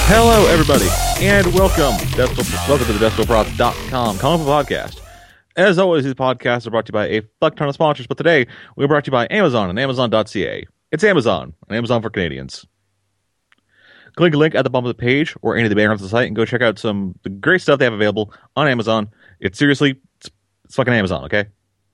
Hello, everybody, and welcome to the DestroProds.com comic book podcast. As always, these podcasts are brought to you by a fuck ton of sponsors, but today we're brought to you by Amazon and Amazon.ca. It's Amazon, and Amazon for Canadians. Click a link at the bottom of the page or any of the banners on the site and go check out the great stuff they have available on Amazon. It's fucking Amazon, okay?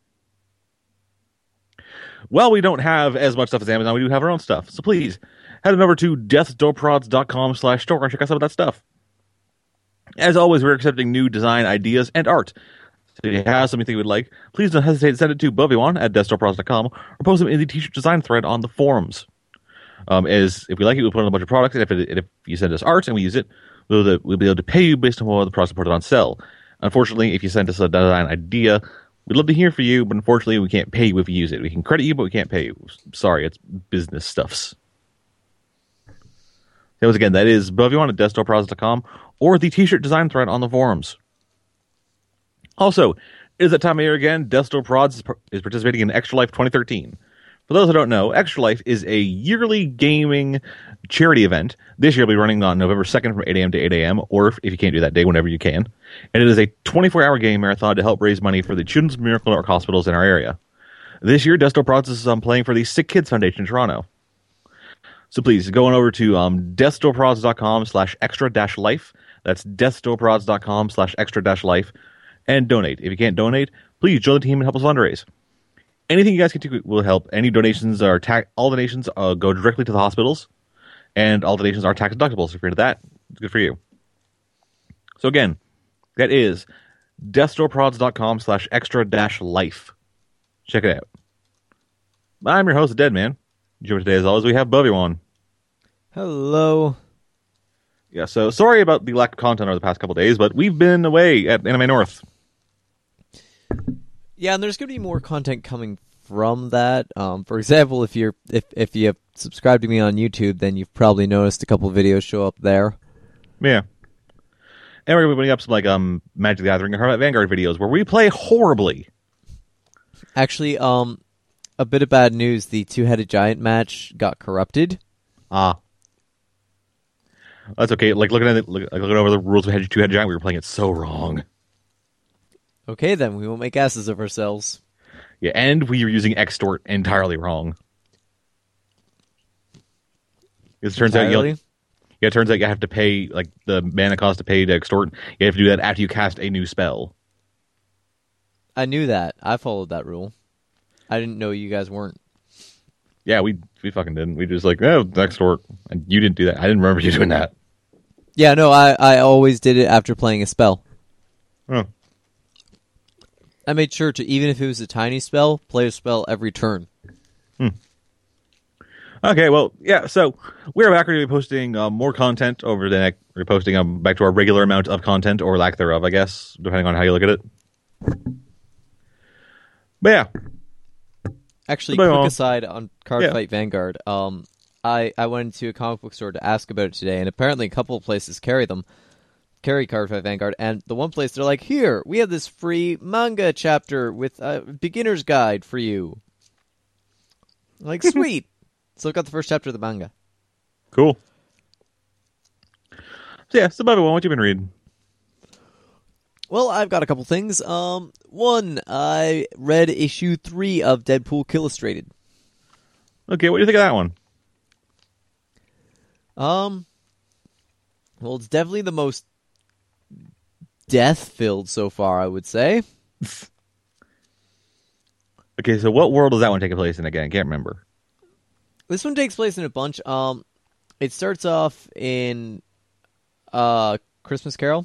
Well, we don't have as much stuff as Amazon. We do have our own stuff. So please, head on over to deathdoorprods.com/store and check out some of that stuff. As always, we're accepting new design ideas and art. So if you have something you would like, please don't hesitate to send it to Bobby1 at deathdoorprods.com or post them in the t-shirt design thread on the forums. As if we like it, we'll put on a bunch of products, and if you send us art and we use it, we'll be able to pay you based on what the products are put on sale. Unfortunately, if you send us a design idea, we'd love to hear from you, but unfortunately, we can't pay you if you use it. We can credit you, but we can't pay you. Sorry, it's business stuffs. So once again, that is Bobby1 at deathdoorprods.com or the t-shirt design thread on the forums. Also, it is that time of year again. Death Door Prods is participating in Extra Life 2013. For those who don't know, Extra Life is a yearly gaming charity event. This year will be running on November 2nd from 8 a.m. to 8 a.m., or if you can't do that day, whenever you can. And it is a 24-hour game marathon to help raise money for the Children's Miracle Network hospitals in our area. This year, Death Door Prods is playing for the Sick Kids Foundation in Toronto. So please, go on over to deathdoorprods.com/extra-life. That's deathdoorprods.com/extra-life. And donate. If you can't donate, please join the team and help us fundraise. Anything you guys can do will help. Any donations are all donations go directly to the hospitals, and all donations are tax deductible. So if you're into that, it's good for you. So again, that is deathdoorprods.com/extra-life. Check it out. I'm your host, the Dead Man. Joining today, as always, we have Bobby1. Hello. Yeah, so sorry about the lack of content over the past couple of days, but we've been away at Anime North. Yeah, and there's going to be more content coming from that. For example, if you have subscribed to me on YouTube, then you've probably noticed a couple of videos show up there. Yeah. And we're going to be putting up some Magic the Gathering and Hermit Vanguard videos where we play horribly. Actually, a bit of bad news. The two-headed giant match got corrupted. That's okay. Looking over the rules of two-headed giant, we were playing it so wrong. Okay, then we won't make asses of ourselves. Yeah, and we were using extort entirely wrong. It turns out you have to pay the mana cost to pay to extort. You have to do that after you cast a new spell. I knew that. I followed that rule. I didn't know you guys weren't. Yeah, we fucking didn't. We just extort, and you didn't do that. I didn't remember you doing that. Yeah, no, I always did it after playing a spell. Oh. I made sure to, even if it was a tiny spell, play a spell every turn. Okay, well, yeah, so we're back. We're going to be posting more content over the next. We're posting back to our regular amount of content, or lack thereof, I guess, depending on how you look at it. But yeah. Actually, quick aside on Cardfight Vanguard. I went into a comic book store to ask about it today, and apparently a couple of places carry Cardfight Vanguard, and the one place they're like, here, we have this free manga chapter with a beginner's guide for you. I'm like, sweet. So I've got the first chapter of the manga. Cool. So yeah, so Bobby, what you been reading? Well, I've got a couple things. One, I read issue 3 of Deadpool Killustrated. Okay, what do you think of that one? Well, it's definitely the most death-filled so far, I would say. Okay, so what world does that one take place in again? I can't remember. This one takes place in a bunch. It starts off in Christmas Carol.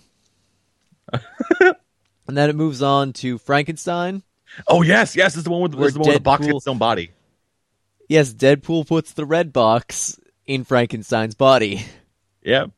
And then it moves on to Frankenstein. Oh, yes, this is the one with the box gets its own body. Yes, Deadpool puts the red box in Frankenstein's body. Yep.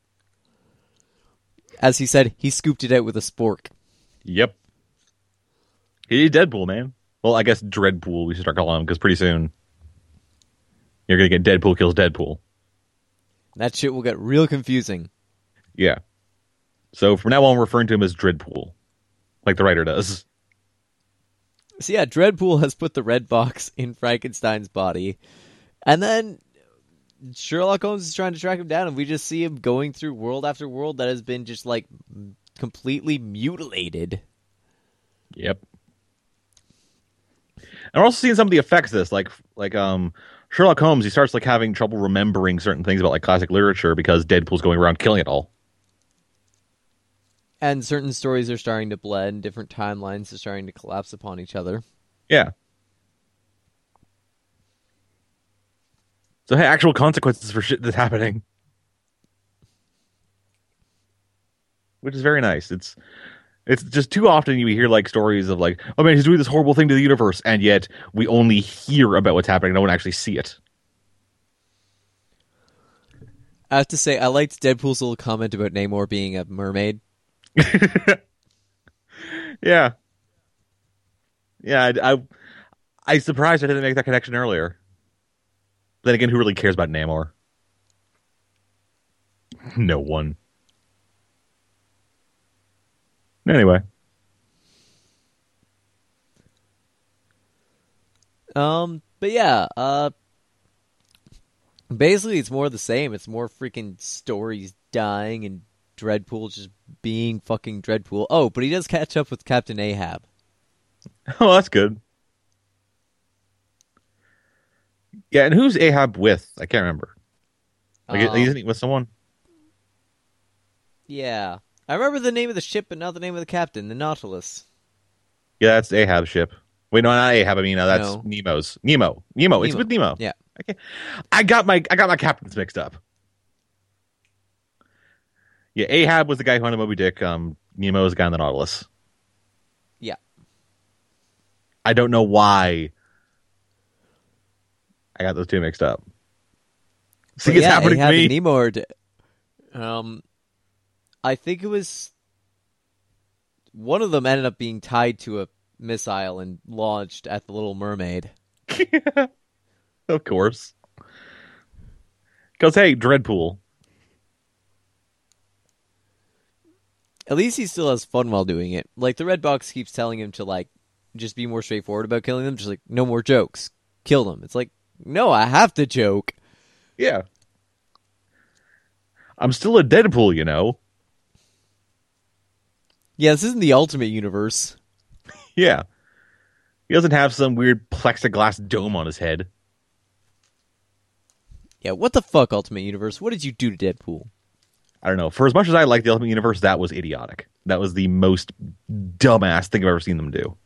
As he said, he scooped it out with a spork. Yep. He's Deadpool, man. Well, I guess Dreadpool we should start calling him, because pretty soon you're going to get Deadpool kills Deadpool. That shit will get real confusing. Yeah. So from now on, we're referring to him as Dreadpool, like the writer does. So yeah, Dreadpool has put the red box in Frankenstein's body, and then Sherlock Holmes is trying to track him down, and we just see him going through world after world that has been just like completely mutilated. Yep. And we're also seeing some of the effects of this, like Sherlock Holmes. He starts like having trouble remembering certain things about like classic literature because Deadpool's going around killing it all. And certain stories are starting to blend, different timelines are starting to collapse upon each other. Yeah. So, hey, actual consequences for shit that's happening. Which is very nice. It's just too often you hear like stories of like, oh man, he's doing this horrible thing to the universe, and yet we only hear about what's happening, no one actually see it. I have to say, I liked Deadpool's little comment about Namor being a mermaid. Yeah. Yeah, I surprised I didn't make that connection earlier. Then again, who really cares about Namor? No one. Anyway. But yeah, basically it's more of the same. It's more freaking stories dying and Dreadpool just being fucking Dreadpool. Oh, but he does catch up with Captain Ahab. Oh, that's good. Yeah, and who's Ahab with? I can't remember. Like, isn't he with someone? Yeah. I remember the name of the ship, but not the name of the captain, the Nautilus. Yeah, that's Ahab's ship. Wait, no, not Ahab. I mean, that's Nemo's. Nemo. It's with Nemo. Yeah. Okay. I got my captains mixed up. Yeah, Ahab was the guy who hunted Moby Dick. Nemo is the guy on the Nautilus. Yeah. I don't know why I got those two mixed up. See, it's happening Ahab to me. And Nemo I think it was one of them ended up being tied to a missile and launched at the Little Mermaid. Of course. Because, hey, Dreadpool. At least he still has fun while doing it. Like, the Red Box keeps telling him to, like, just be more straightforward about killing them. Just like, no more jokes. Kill them. It's like, no, I have to joke. Yeah. I'm still a Deadpool, you know. Yeah, this isn't the Ultimate Universe. Yeah. He doesn't have some weird plexiglass dome on his head. Yeah, what the fuck, Ultimate Universe? What did you do to Deadpool? I don't know. For as much as I like the Ultimate Universe, that was idiotic. That was the most dumbass thing I've ever seen them do.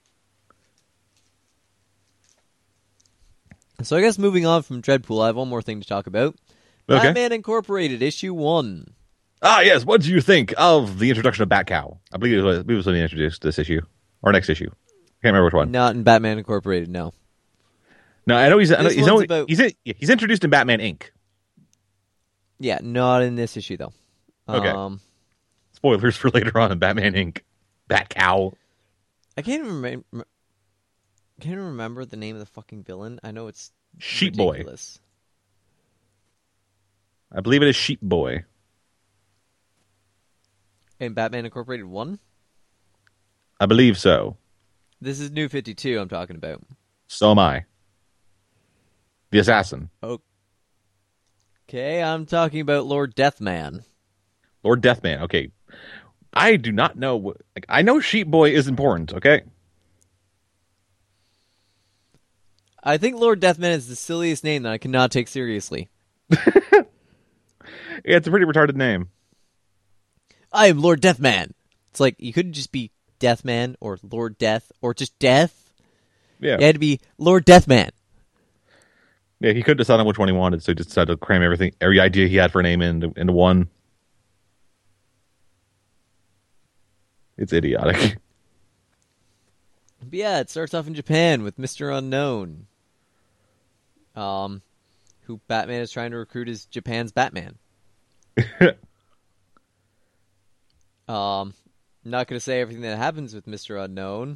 So I guess moving on from Dreadpool, I have one more thing to talk about. Okay. Batman Incorporated, issue 1. Ah, yes. What do you think of the introduction of Batcow? I believe it was when he introduced this issue. Or next issue. I can't remember which one. Not in Batman Incorporated, no. No, I know he's introduced in Batman Inc. Yeah, not in this issue, though. Okay. Spoilers for later on in Batman Inc. Batcow. I can't even remember the name of the fucking villain. I know it's Sheep ridiculous. Boy. I believe it is Sheep Boy. In Batman Incorporated 1? I believe so. This is New 52 I'm talking about. So am I. The assassin. Okay, I'm talking about Lord Deathman. Lord Deathman, okay. I do not know. I know Sheep Boy is important, okay? I think Lord Deathman is the silliest name that I cannot take seriously. Yeah, it's a pretty retarded name. I am Lord Deathman. It's like, you couldn't just be Deathman or Lord Death or just Death. Yeah. You had to be Lord Deathman. Yeah, he couldn't decide on which one he wanted, so he just decided to cram every idea he had for a name into one. It's idiotic. But yeah, it starts off in Japan with Mr. Unknown. Who Batman is trying to recruit as Japan's Batman. Not going to say everything that happens with Mr. Unknown.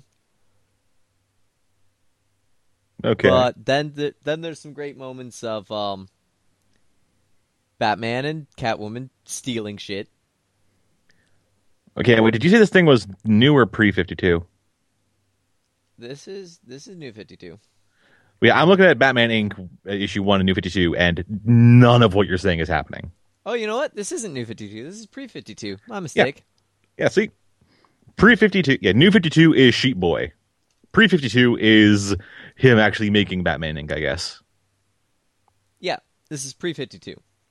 Okay. But then there's some great moments of Batman and Catwoman stealing shit. Okay, wait, did you say this thing was new or pre-52? This is New 52. Yeah, I'm looking at Batman Inc. issue 1 and New 52, and none of what you're saying is happening. Oh, you know what? This isn't New 52. This is pre-52. My mistake. Yeah, see? Pre-52. Yeah, New 52 is Sheep Boy. Pre-52 is him actually making Batman Inc., I guess. Yeah, this is pre-52.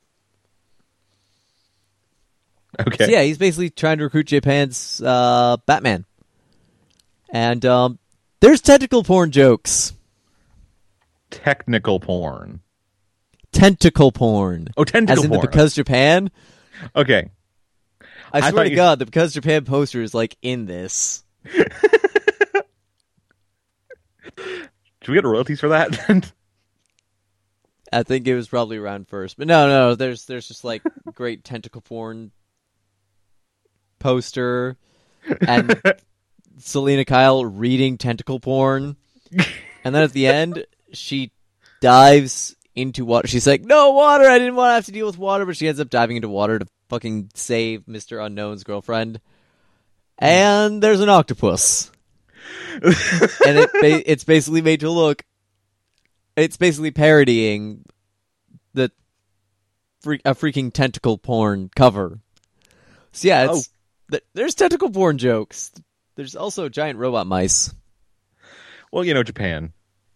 Okay. So yeah, he's basically trying to recruit Japan's Batman. And there's tentacle porn jokes. Technical porn. Tentacle porn. Oh, tentacle porn. As in porn. the Because Japan. Okay. I swear to God, the Because Japan poster is like in this. Should we get royalties for that? I think it was probably around first. But no, there's just like great tentacle porn poster and Selena Kyle reading tentacle porn. And then at the end, she dives into water. She's like, no water! I didn't want to have to deal with water, but she ends up diving into water to fucking save Mr. Unknown's girlfriend. And there's an octopus. And it's basically made to look... It's basically parodying a freaking tentacle porn cover. So yeah, there's tentacle porn jokes. There's also giant robot mice. Well, you know, Japan.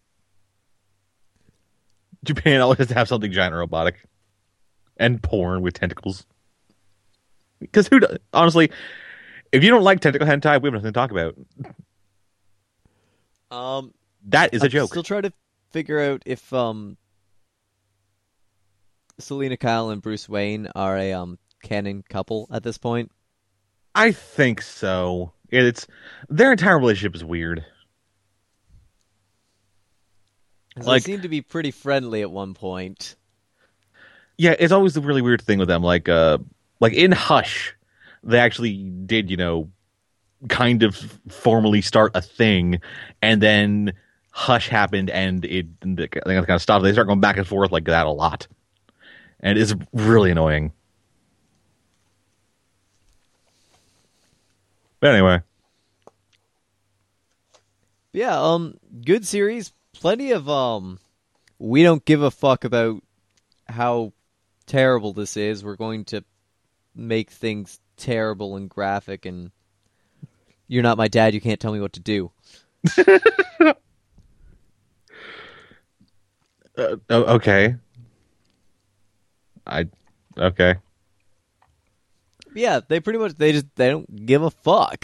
Japan always has to have something giant and robotic. And porn with tentacles. Because honestly, if you don't like tentacle hentai, we have nothing to talk about. That is a joke. Still trying to figure out if Selena Kyle and Bruce Wayne are a canon couple at this point. I think so. Their entire relationship is weird. They seem to be pretty friendly at one point. Yeah, it's always the really weird thing with them. Like in Hush, they actually did, kind of formally start a thing, and then Hush happened, and they kind of stopped. They start going back and forth like that a lot, and it's really annoying. But anyway, yeah, good series. Plenty of we don't give a fuck about how terrible this is. We're going to make things terrible and graphic, and you're not my dad. You can't tell me what to do. Okay. Okay. Yeah, they pretty much they don't give a fuck.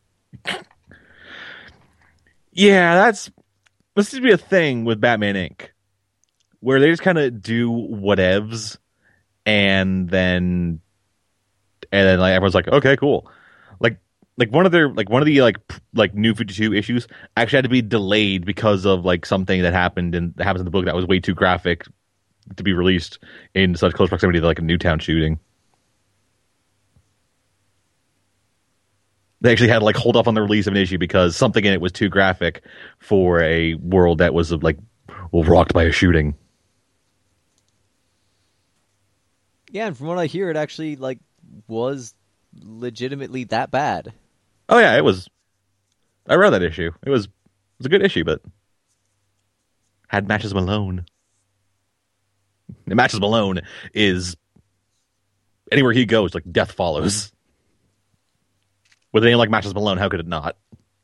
Yeah, this seems to be a thing with Batman Inc., where they just kind of do whatevs, and then like everyone's like, okay, cool. Like one of the New 52 issues actually had to be delayed because of like something that happens in the book that was way too graphic to be released in such close proximity to like a Newtown shooting. They actually had to like hold off on the release of an issue because something in it was too graphic for a world that was rocked by a shooting. Yeah, and from what I hear, it actually was legitimately that bad. Oh yeah, it was. I read that issue. It was a good issue, but had Matches Malone. And Matches Malone is anywhere he goes, like death follows. With a name like Matches Malone, how could it not?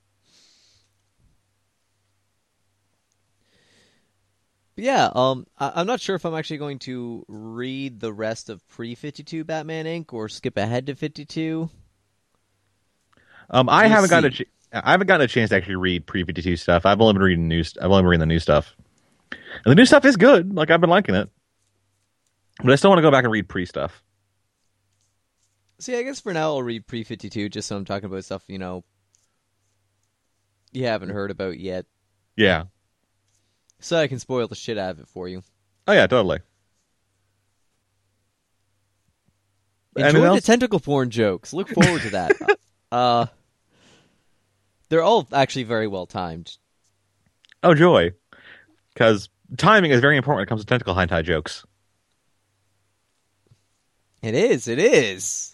Yeah, I'm not sure if I'm actually going to read the rest of pre-52 Batman Inc. or skip ahead to 52. I haven't gotten a chance to actually read pre-52 stuff. I've only been reading the new stuff, and the new stuff is good. Like I've been liking it, but I still want to go back and read pre stuff. See, I guess for now I'll read pre-52 just so I'm talking about stuff you haven't heard about yet. Yeah. So I can spoil the shit out of it for you. Oh yeah, totally. Enjoy the tentacle porn jokes. Look forward to that. They're all actually very well timed. Oh joy, because timing is very important when it comes to tentacle hentai jokes. It is. It is.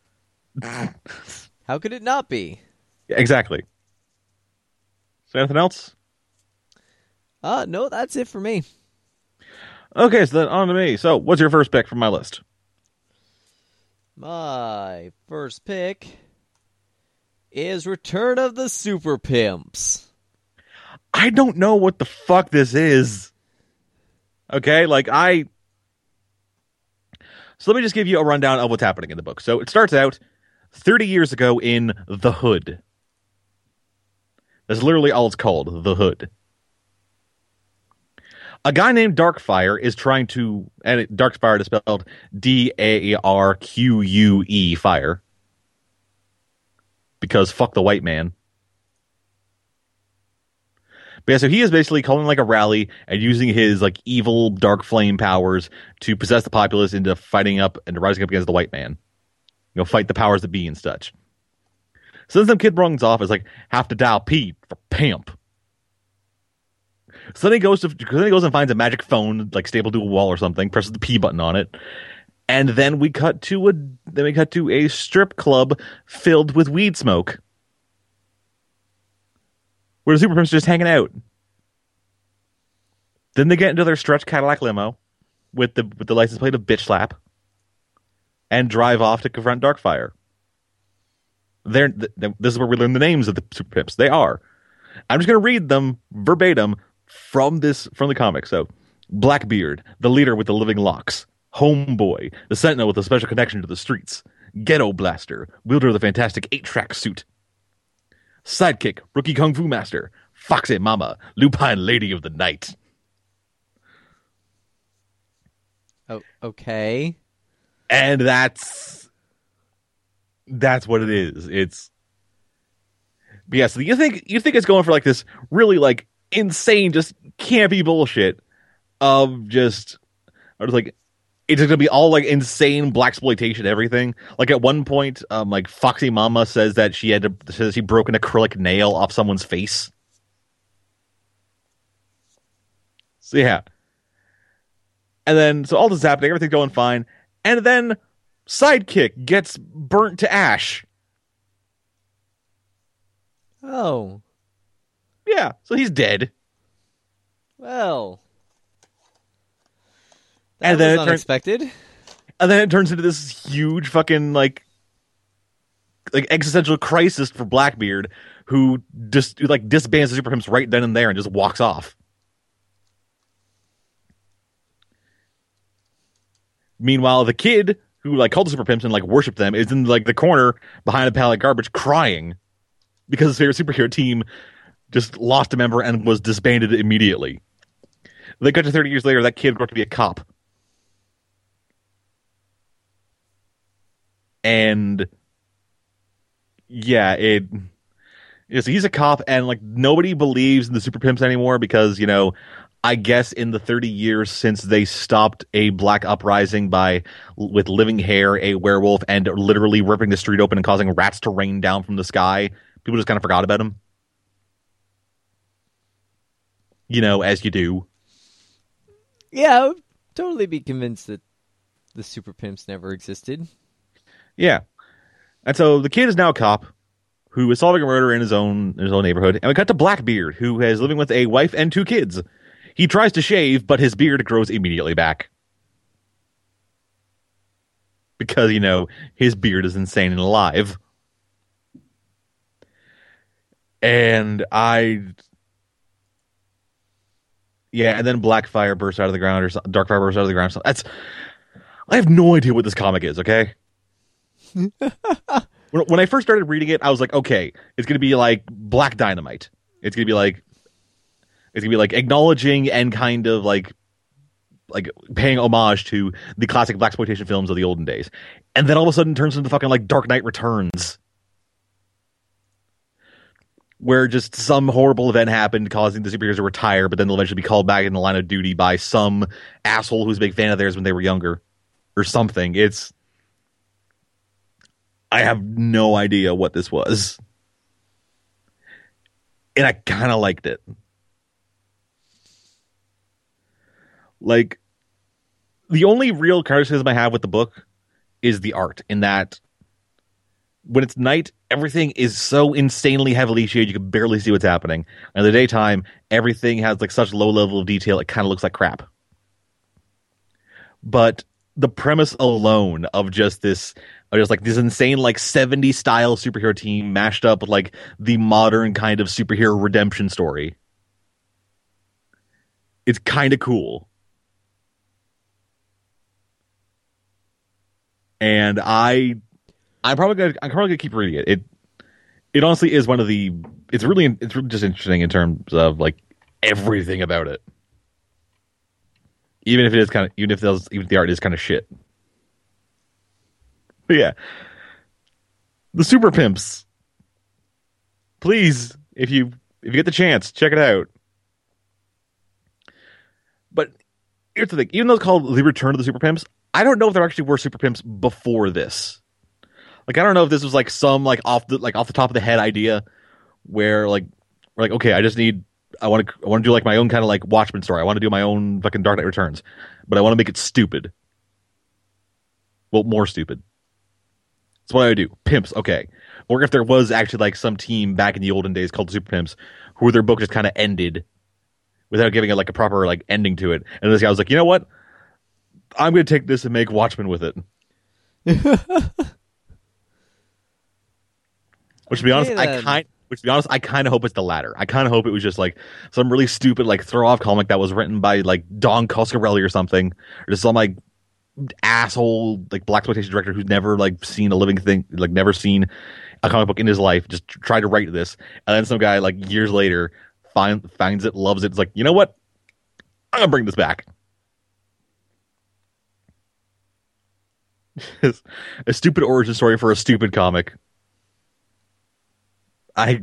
How could it not be? Yeah, exactly. So anything else? No, that's it for me. Okay, so then on to me. So, what's your first pick from my list? My first pick is Return of the Super Pimps. I don't know what the fuck this is. Okay, So let me just give you a rundown of what's happening in the book. So it starts out 30 years ago in The Hood. That's literally all it's called, The Hood. A guy named Darkfire is trying to, and Darkfire is spelled Darque, fire. Because fuck the white man. But yeah, so he is basically calling like a rally and using his like evil dark flame powers to possess the populace into fighting up and rising up against the white man. You know, fight the powers that be and such. So then some kid runs off is like, have to dial P for pimp. So then he goes and finds a magic phone like stapled to a wall or something, presses the P button on it, and then we cut to a strip club filled with weed smoke, where the Super Pimps are just hanging out. Then they get into their stretch Cadillac limo with the license plate of Bitch Slap and drive off to confront Darkfire. This is where we learn the names of the Super Pimps. They are. I'm just going to read them verbatim from the comic. So, Blackbeard, the leader with the living locks. Homeboy, the sentinel with a special connection to the streets. Ghetto Blaster, wielder of the fantastic 8-track suit. Sidekick, rookie kung fu master. Foxy Mama, lupine lady of the night. Oh, okay. And that's what it is. But yeah, so you think it's going for like this really like insane, just campy bullshit of just like it's gonna be all like insane blaxploitation everything. Like at one point, like Foxy Mama says that she broke an acrylic nail off someone's face. So yeah. And then so all this is happening, everything's going fine, and then Sidekick gets burnt to ash. Oh. Yeah, so he's dead. Well. That was unexpected. And then it turns into this huge fucking like existential crisis for Blackbeard, who just like disbands the Super Pimps right then and there and just walks off. Meanwhile, the kid who like called the Super Pimps and like worshipped them is in like the corner behind a pile of garbage crying because his favorite superhero team just lost a member and was disbanded immediately. They got to 30 years later, that kid grew up to be a cop. And yeah, he's a cop, and like nobody believes in the Super Pimps anymore because, you know, I guess in the 30 years since they stopped a black uprising with living hair, a werewolf, and literally ripping the street open and causing rats to rain down from the sky, people just kind of forgot about him. You know, as you do. Yeah, I would totally be convinced that the Super Pimps never existed. Yeah. And so the kid is now a cop who is solving a murder in his own neighborhood. And we cut to Blackbeard, who is living with a wife and 2 kids. He tries to shave, but his beard grows immediately back. Because, you know, his beard is insane and alive. And and then Blackfire bursts out of the ground, or Darkfire bursts out of the ground. So I have no idea what this comic is, okay? When I first started reading it, I was like, okay, it's going to be like Black Dynamite. It's going to be like acknowledging and kind of like paying homage to the classic blaxploitation films of the olden days. And then all of a sudden it turns into fucking like Dark Knight Returns, where just some horrible event happened causing the superheroes to retire, but then they'll eventually be called back in the line of duty by some asshole who's a big fan of theirs when they were younger or something. I have no idea what this was. And I kind of liked it. Like, the only real criticism I have with the book is the art, in that when it's night, everything is so insanely heavily shaded you can barely see what's happening. And in the daytime, everything has like such low level of detail it kind of looks like crap. But the premise alone of just this insane like 70s style superhero team mashed up with like the modern kind of superhero redemption story. It's kind of cool. And I'm probably gonna keep reading it. It honestly is one of the. It's really just interesting in terms of like everything about it. Even if the art is kind of shit. But yeah, the Super Pimps. Please, if you get the chance, check it out. But here's the thing: even though it's called The Return of the Super Pimps, I don't know if there actually were Super Pimps before this. Like, I don't know if this was like some like off the top of the head idea where like okay, I want to do like my own kind of like Watchmen story. I want to do my own fucking Dark Knight Returns, but I want to make it stupid. Well, more stupid. That's what I would do. Pimps, okay. Or if there was actually like some team back in the olden days called the Super Pimps, who their book just kind of ended without giving it like a proper like ending to it, and this guy was like, you know what? I'm going to take this and make Watchmen with it. Which, to be honest, I kind of hope it's the latter. I kind of hope it was just like some really stupid, like throw off comic that was written by like Don Coscarelli or something, or just some like asshole like blaxploitation director who's never like seen a living thing, like never seen a comic book in his life, just tried to write this, and then some guy like years later finds it, loves it. It's like, you know what? I'm gonna bring this back. A stupid origin story for a stupid comic. If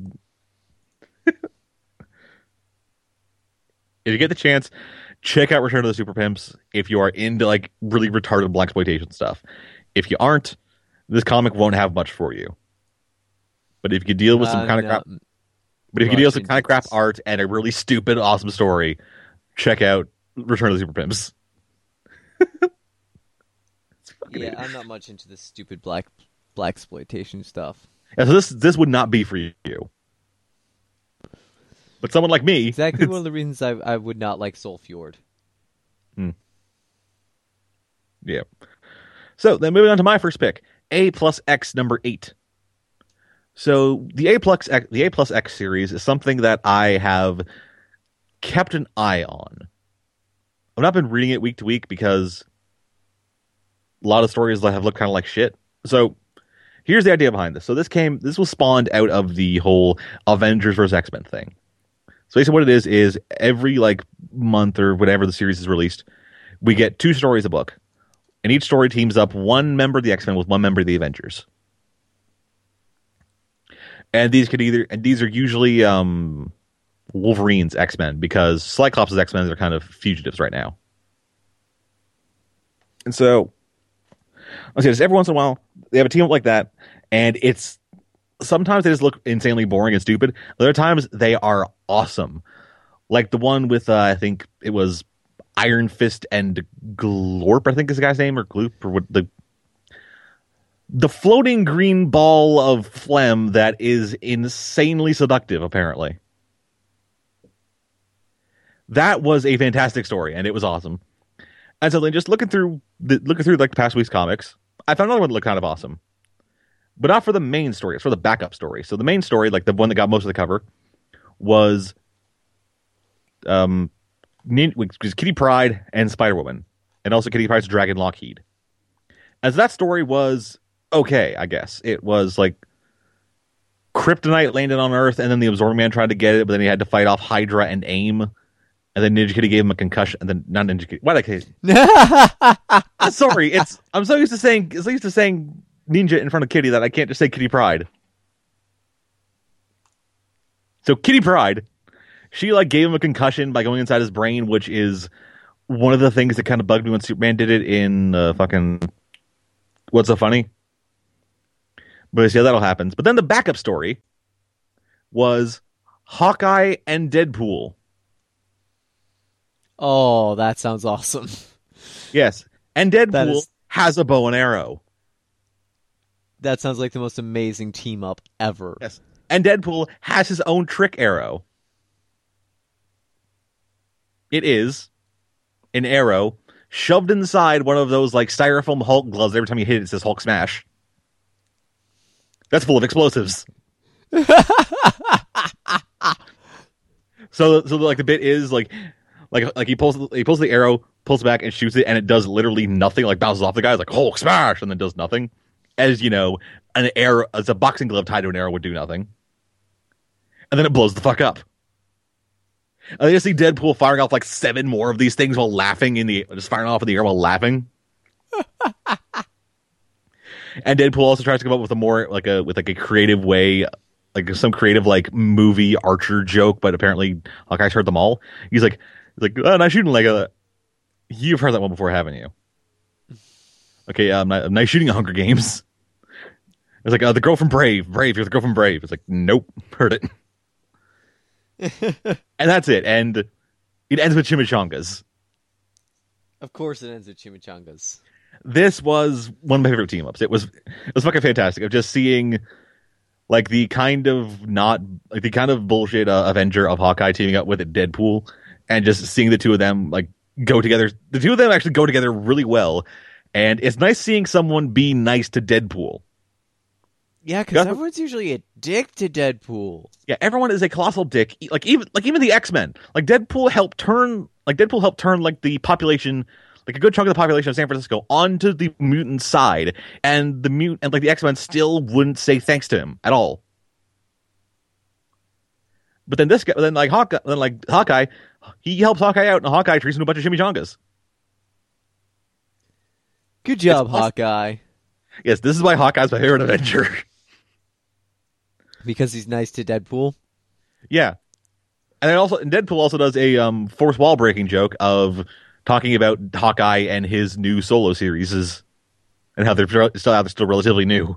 you get the chance, check out Return of the Super Pimps if you are into like really retarded blaxploitation stuff. If you aren't, this comic won't have much for you. But if you can deal with some kind of crap, crap art and a really stupid, awesome story, check out Return of the Super Pimps. Yeah, I'm not much into this stupid blaxploitation stuff. Yeah, so this would not be for you. But someone like me... Exactly one of the reasons I would not like Soul Fjord. Yeah. So, then moving on to my first pick. A plus X number 8. So, the A plus X series is something that I have kept an eye on. I've not been reading it week to week because a lot of stories that have looked kind of like shit. So... here's the idea behind this. So this was spawned out of the whole Avengers vs. X-Men thing. So basically what it is every like month or whatever the series is released, we get 2 stories a book. And each story teams up one member of the X-Men with one member of the Avengers. And these are usually Wolverine's X-Men, because Cyclops' X-Men are kind of fugitives right now. And so I'll say this, every once in a while, they have a team up like that, and it's sometimes they just look insanely boring and stupid. Other times they are awesome. Like the one with I think it was Iron Fist and Glorp, I think is the guy's name, or Gloop, or what the floating green ball of phlegm that is insanely seductive, apparently. That was a fantastic story, and it was awesome. And so then just looking through like the past week's comics, I found another one that looked kind of awesome. But not for the main story, it's for the backup story. So the main story, like the one that got most of the cover, was Kitty Pryde and Spider-Woman. And also Kitty Pryde's Dragon Lockheed. As that story was okay, I guess. It was like Kryptonite landed on Earth, and then the Absorbing Man tried to get it, but then he had to fight off Hydra and AIM. And then Ninja Kitty gave him a concussion, and then not Ninja Kitty. Why did I say? Sorry, I'm so used to saying Ninja in front of Kitty that I can't just say Kitty Pryde. So Kitty Pryde, she like gave him a concussion by going inside his brain, which is one of the things that kind of bugged me when Superman did it in fucking What's So Funny. But see how that'll happen. But then the backup story was Hawkeye and Deadpool. Oh, that sounds awesome. Yes. And Deadpool has a bow and arrow. That sounds like the most amazing team up ever. Yes. And Deadpool has his own trick arrow. It is an arrow shoved inside one of those like styrofoam Hulk gloves. Every time you hit it, it says Hulk smash. That's full of explosives. So like the bit is like he pulls the arrow, pulls it back, and shoots it, and it does literally nothing. Like bounces off the guy, it's like Hulk smash, and then does nothing. As you know, an arrow, as a boxing glove tied to an arrow would do nothing, and then it blows the fuck up. And then you see Deadpool firing off like 7 more of these things while laughing just firing off in the air while laughing. And Deadpool also tries to come up with a creative way, like some creative like movie Archer joke, but apparently Hawkeye's heard them all. He's like, nice shooting like a. You've heard that one before, haven't you? Okay, nice shooting at Hunger Games. It's like the girl from Brave. You're the girl from Brave. It's like, nope, heard it. And that's it. And it ends with chimichangas. Of course, it ends with chimichangas. This was one of my favorite team ups. It was fucking fantastic. Of just seeing like the kind of bullshit Avenger of Hawkeye teaming up with Deadpool, and just seeing the two of them like go together. The two of them actually go together really well, and it's nice seeing someone be nice to Deadpool. Yeah, because everyone's usually a dick to Deadpool. Yeah, everyone is a colossal dick. Like even the X-Men. Like Deadpool helped turn like the population, like a good chunk of the population of San Francisco, onto the mutant side, and the X-Men still wouldn't say thanks to him at all. But then Hawkeye, he helps Hawkeye out, and Hawkeye treats him to a bunch of chimichangas. Good job, Hawkeye. Yes, this is why Hawkeye's my favorite Avenger. Because he's nice to Deadpool? Yeah. And Deadpool also does a fourth wall breaking joke of talking about Hawkeye and his new solo series and how they're still relatively new.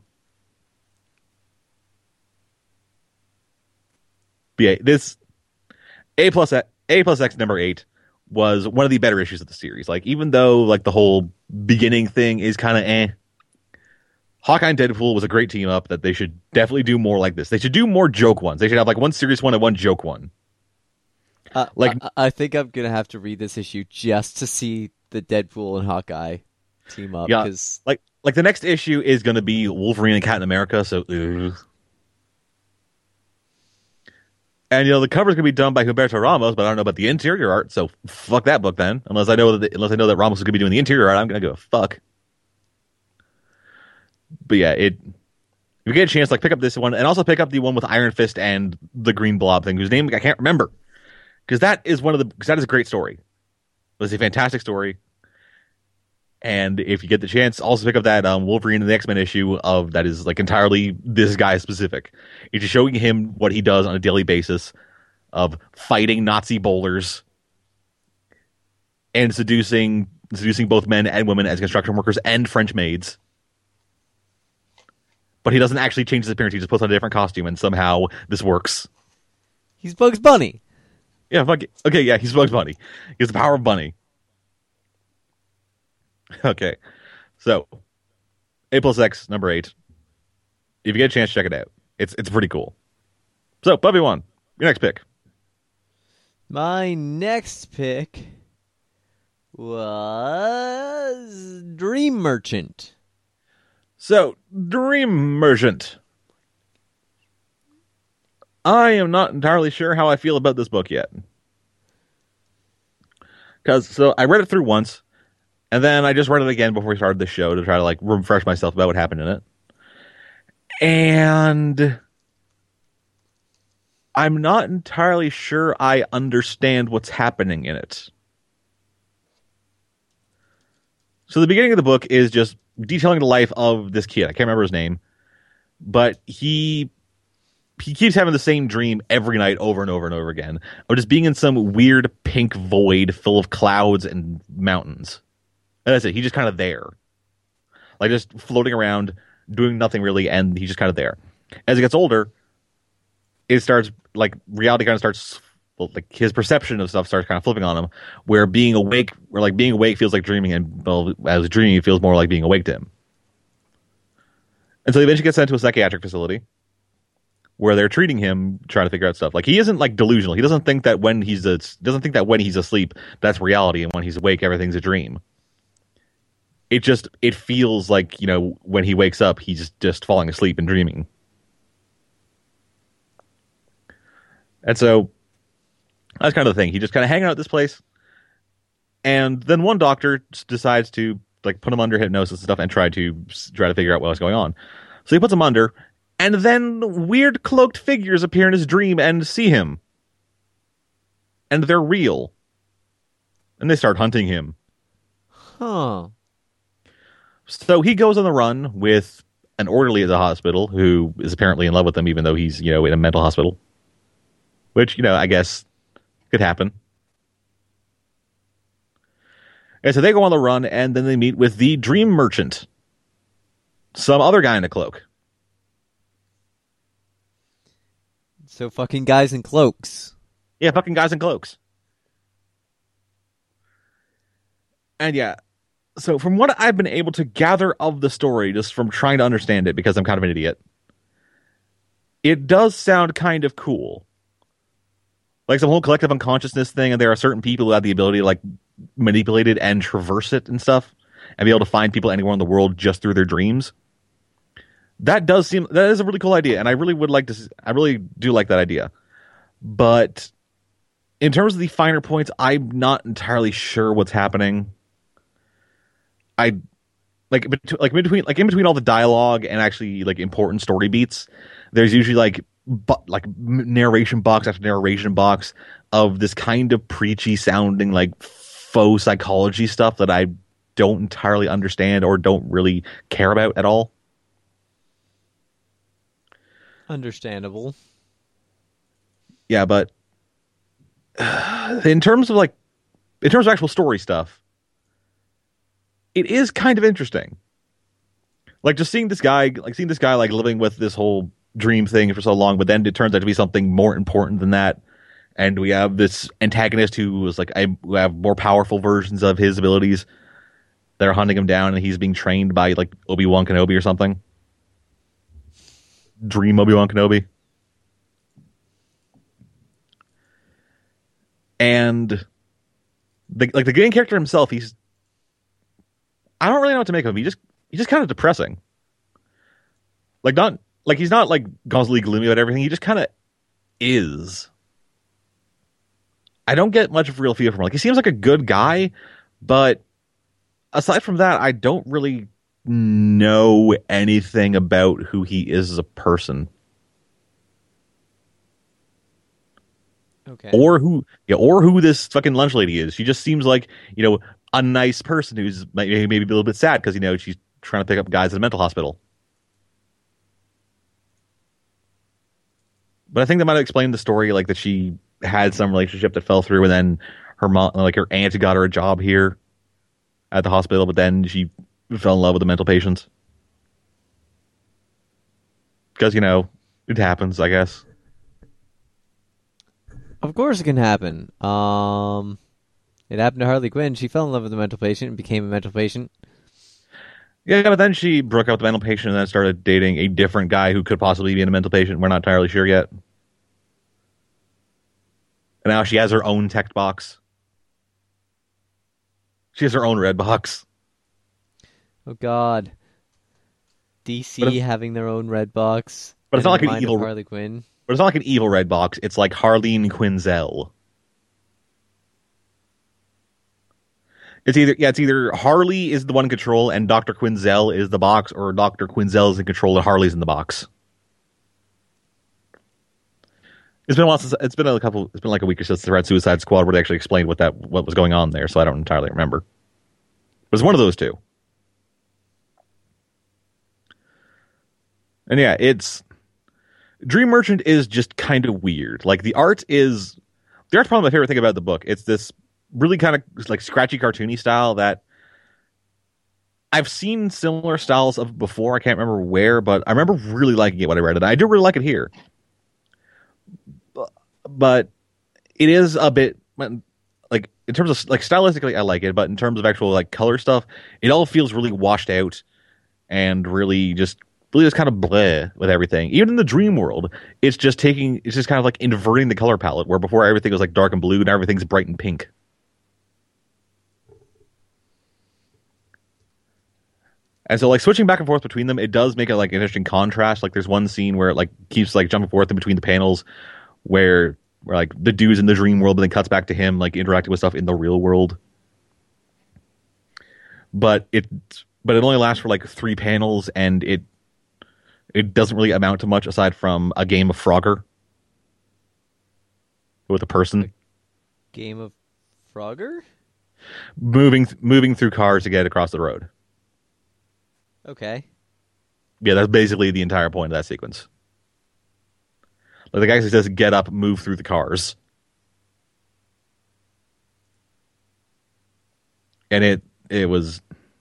But yeah, this A plus X number 8 was one of the better issues of the series. Like, even though like the whole beginning thing is kind of Hawkeye and Deadpool was a great team up that they should definitely do more like this. They should do more joke ones. They should have like one serious one and one joke one. I think I'm going to have to read this issue just to see the Deadpool and Hawkeye team up. Yeah, like the next issue is going to be Wolverine and Captain America, so and the cover's going to be done by Humberto Ramos, but I don't know about the interior art, so fuck that book then. Unless I know that Ramos is going to be doing the interior art, I'm going to go fuck. But yeah, if you get a chance, like pick up this one, and also pick up the one with Iron Fist and the Green Blob thing, whose name I can't remember, because that is a great story. It's a fantastic story, and if you get the chance, also pick up that Wolverine and the X-Men issue of that is like entirely this guy specific. It's just showing him what he does on a daily basis of fighting Nazi bowlers and seducing both men and women as construction workers and French maids. But he doesn't actually change his appearance. He just puts on a different costume, and somehow this works. He's Bugs Bunny. Yeah, fuck it. Okay, yeah, he's Bugs Bunny. He has the power of Bunny. Okay, so A plus X number 8. If you get a chance, check it out. It's pretty cool. So, Buffy 1, your next pick. My next pick was Dream Merchant. So, Dream Merchant. I am not entirely sure how I feel about this book yet. So I read it through once, and then I just read it again before we started the show to try to like refresh myself about what happened in it. And I'm not entirely sure I understand what's happening in it. So the beginning of the book is just detailing the life of this kid. I can't remember his name, but he keeps having the same dream every night over and over and over again of just being in some weird pink void full of clouds and mountains. And that's it. He's just kind of there. Like just floating around, doing nothing really, and he's just kind of there. As he gets older, it starts, like, reality kind of starts, like, his perception of stuff starts kind of flipping on him, where being awake feels like dreaming, and, well, as dreaming, it feels more like being awake to him. And so he eventually gets sent to a psychiatric facility where they're treating him, trying to figure out stuff. Like, he isn't like delusional. He doesn't think that when he's asleep, that's reality, and when he's awake, everything's a dream. It feels like, when he wakes up, he's just falling asleep and dreaming. And so that's kind of the thing. He just kind of hanging out at this place, and then one doctor decides to like put him under hypnosis and stuff and try to figure out what's going on. So he puts him under, and then weird cloaked figures appear in his dream and see him, and they're real, and they start hunting him. Huh. So he goes on the run with an orderly at the hospital who is apparently in love with him, even though he's, in a mental hospital. Which, I guess could happen. And so they go on the run, and then they meet with the Dream Merchant. Some other guy in a cloak. So fucking guys in cloaks. Yeah, fucking guys in cloaks. And yeah. So from what I've been able to gather of the story, just from trying to understand it, because I'm kind of an idiot, it does sound kind of cool. Like some whole collective unconsciousness thing, and there are certain people who have the ability to like manipulate it and traverse it and stuff, and be able to find people anywhere in the world just through their dreams. That is a really cool idea, and I really do like that idea. But in terms of the finer points, I'm not entirely sure what's happening. In between all the dialogue and actually like important story beats, there's usually like narration box after narration box of this kind of preachy sounding like faux psychology stuff that I don't entirely understand or don't really care about at all. Understandable. Yeah, but in terms of actual story stuff, it is kind of interesting. Like just seeing this guy like living with this whole dream thing for so long, but then it turns out to be something more important than that. And we have this antagonist who have more powerful versions of his abilities that are hunting him down, and he's being trained by like Obi-Wan Kenobi or something. Dream Obi-Wan Kenobi. And the main character himself, I don't really know what to make of him. He's just kind of depressing. He's not like gauzily gloomy about everything. He just kind of is. I don't get much of a real feel from him. Like, he seems like a good guy, but aside from that, I don't really know anything about who he is as a person. Okay. Or who this fucking lunch lady is. She just seems like, a nice person who's maybe a little bit sad because, she's trying to pick up guys at a mental hospital. But I think that might have explained the story, like that she had some relationship that fell through, and then her mom, like her aunt, got her a job here at the hospital, but then she fell in love with the mental patients. Because, it happens, I guess. Of course it can happen. It happened to Harley Quinn. She fell in love with a mental patient and became a mental patient. Yeah, but then she broke up with the mental patient and then started dating a different guy who could possibly be a mental patient. We're not entirely sure yet. And now she has her own text box. She has her own red box. Oh, God. DC having their own red box. But it's not like an evil Harley Quinn. But it's not like an evil red box. It's like Harleen Quinzel. It's either Harley is the one in control and Dr. Quinzel is the box, or Dr. Quinzel is in control and Harley's in the box. It's been a while since it's been like a week or so since the Red Suicide Squad where they actually explained what was going on there, so I don't entirely remember. It was one of those two. And yeah, Dream Merchant is just kind of weird. Like the art's probably my favorite thing about the book. It's this really kind of like scratchy, cartoony style that I've seen similar styles of before. I can't remember where, but I remember really liking it when I read it. I do really like it here. But it is a bit like in terms of like stylistically, I like it, but in terms of actual like color stuff, it all feels really washed out and really just Blue is kind of bleh with everything. Even in the dream world, it's just kind of like inverting the color palette, where before everything was like dark and blue, now everything's bright and pink. And so, like, switching back and forth between them, it does make it like an interesting contrast. Like, there's one scene where it like keeps like jumping forth in between the panels, where like the dude's in the dream world, but then cuts back to him like interacting with stuff in the real world. But it only lasts for like 3 panels, and it doesn't really amount to much aside from a game of Frogger with a person. Game of Frogger? Moving through cars to get across the road. Okay. Yeah, that's basically the entire point of that sequence. Like the guy says, "Get up, move through the cars," and it was.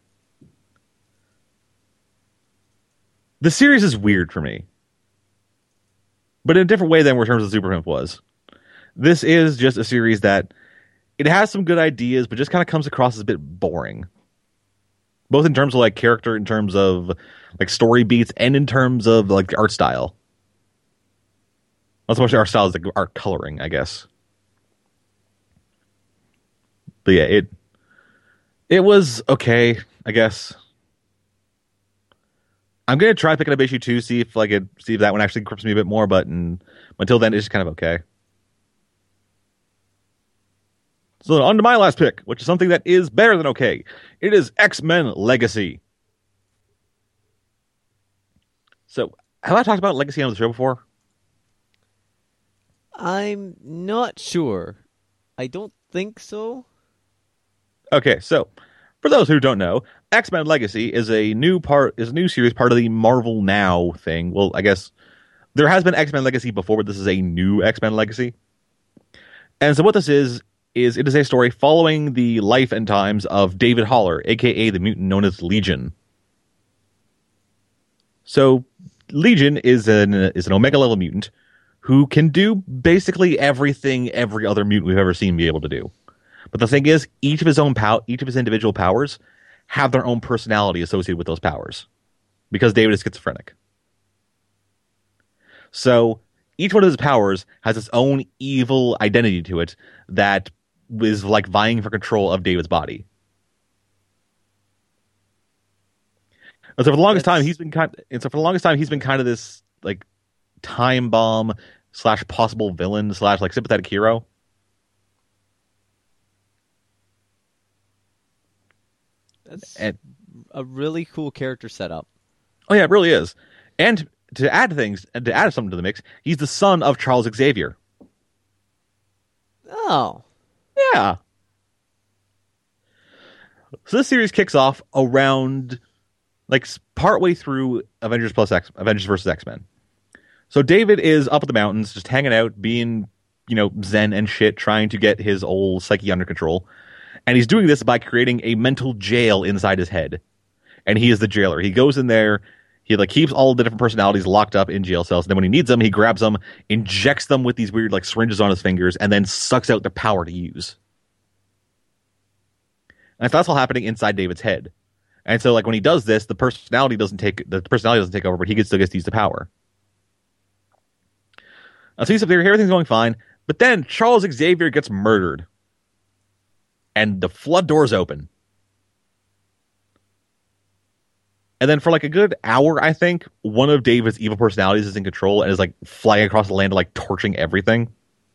The series is weird for me, but in a different way than where Terms of Super Pimp was. This is just a series that it has some good ideas, but just kind of comes across as a bit boring. Both in terms of like character, in terms of like story beats, and in terms of like the art style. Not so much art style as like art coloring, I guess. But yeah, it was okay, I guess. I'm gonna try picking up issue 2, see if that one actually grips me a bit more. But until then, it's just kind of okay. So on to my last pick, which is something that is better than okay. It is X-Men Legacy. So, have I talked about Legacy on the show before? I'm not sure. I don't think so. Okay, so for those who don't know, X-Men Legacy is a new series, part of the Marvel Now thing. Well, I guess there has been X-Men Legacy before, but this is a new X-Men Legacy. And so what this is it is a story following the life and times of David Haller, aka the mutant known as Legion. So Legion is an Omega level mutant who can do basically everything every other mutant we've ever seen be able to do. But the thing is, each of his individual powers have their own personality associated with those powers, because David is schizophrenic. So each one of his powers has its own evil identity to it that is like vying for control of David's body. And so for the longest time, he's been kind of this like time bomb / possible villain / like sympathetic hero. That's a really cool character setup. Oh yeah, it really is. And to add something to the mix, he's the son of Charles Xavier. Oh. Yeah. So this series kicks off around like partway through Avengers versus X-Men. So David is up at the mountains, just hanging out, being, zen and shit, trying to get his old psyche under control. And he's doing this by creating a mental jail inside his head. And he is the jailer. He goes in there, he like keeps all the different personalities locked up in jail cells. And then when he needs them, he grabs them, injects them with these weird like syringes on his fingers, and then sucks out their power to use. And that's all happening inside David's head. And so like when he does this, the personality doesn't take over, but he still gets to use the power. So he's up there, everything's going fine. But then Charles Xavier gets murdered. And the flood doors open. And then for like a good hour, I think, one of David's evil personalities is in control and is like flying across the land, like torching everything.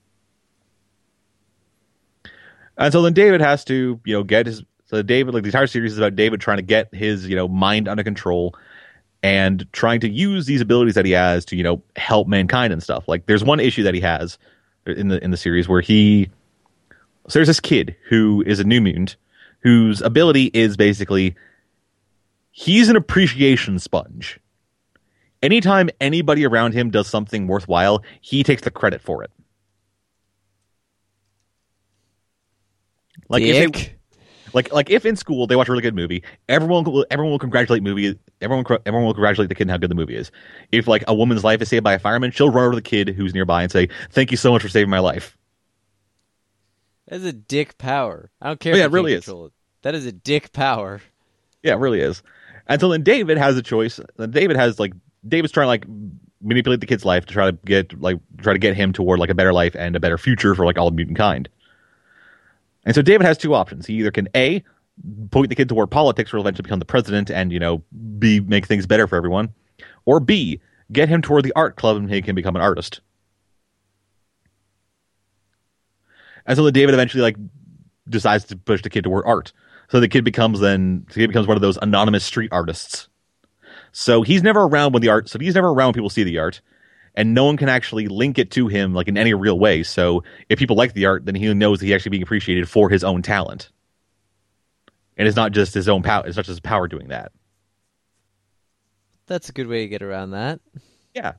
And so then David has to, the entire series is about David trying to get his, mind under control and trying to use these abilities that he has to, help mankind and stuff. Like there's one issue that he has in the series where so there's this kid who is a new mutant whose ability is basically he's an appreciation sponge. Anytime anybody around him does something worthwhile, he takes the credit for it. Like if in school they watch a really good movie, everyone will congratulate everyone will congratulate the kid on how good the movie is. If like a woman's life is saved by a fireman, she'll run over to the kid who's nearby and say, "Thank you so much for saving my life." That's a dick power. I don't care. Oh, yeah, it really is. That is a dick power. Yeah, it really is. And so then David has a choice. David's trying to like manipulate the kid's life to try to get him toward like a better life and a better future for like all of mutant kind. And so David has two options. He either can A, point the kid toward politics, where he'll eventually become the president and, B, make things better for everyone, or B, get him toward the art club and he can become an artist. And so then David eventually like decides to push the kid toward art. So the kid becomes one of those anonymous street artists. So he's never around when people see the art, and no one can actually link it to him like in any real way. So if people like the art, then he knows that he's actually being appreciated for his own talent. And it's not just his own power. It's not just his power doing that. That's a good way to get around that. Yeah.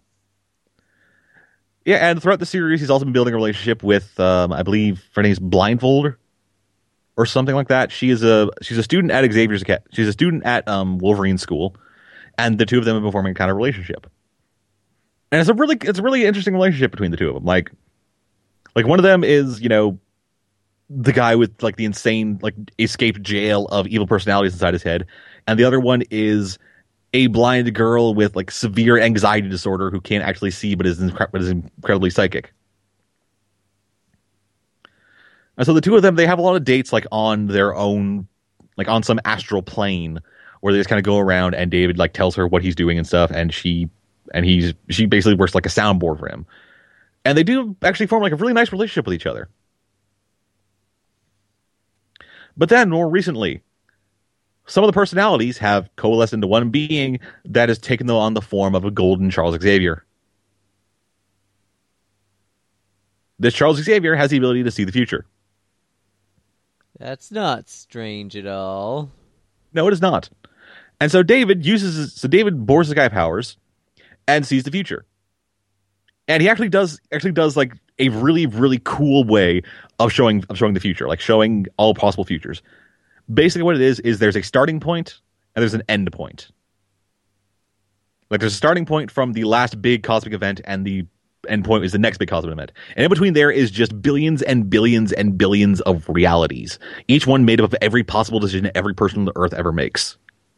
Yeah, and throughout the series, he's also been building a relationship with, I believe her name's Blindfold or something like that. She's a student at Xavier's Academy. She's a student at Wolverine's school, and the two of them have been forming a kind of relationship. And it's a really interesting relationship between the two of them. Like one of them is, the guy with like the insane like escaped jail of evil personalities inside his head, and the other one is a blind girl with like severe anxiety disorder who can't actually see but is incredibly psychic. And so the two of them, they have a lot of dates like on their own, like on some astral plane where they just kind of go around and David like tells her what he's doing and stuff, and she basically works like a soundboard for him. And they do actually form like a really nice relationship with each other. But then, more recently, some of the personalities have coalesced into one being that has taken on the form of a golden Charles Xavier. This Charles Xavier has the ability to see the future. That's not strange at all. No, it is not. And so David bores the guy powers and sees the future. And he actually does like a really, really cool way of showing the future, like showing all possible futures. Basically what it is there's a starting point and there's an end point. Like there's a starting point from the last big cosmic event, and the end point is the next big cosmic event. And in between there is just billions and billions and billions of realities, each one made up of every possible decision every person on the earth ever makes.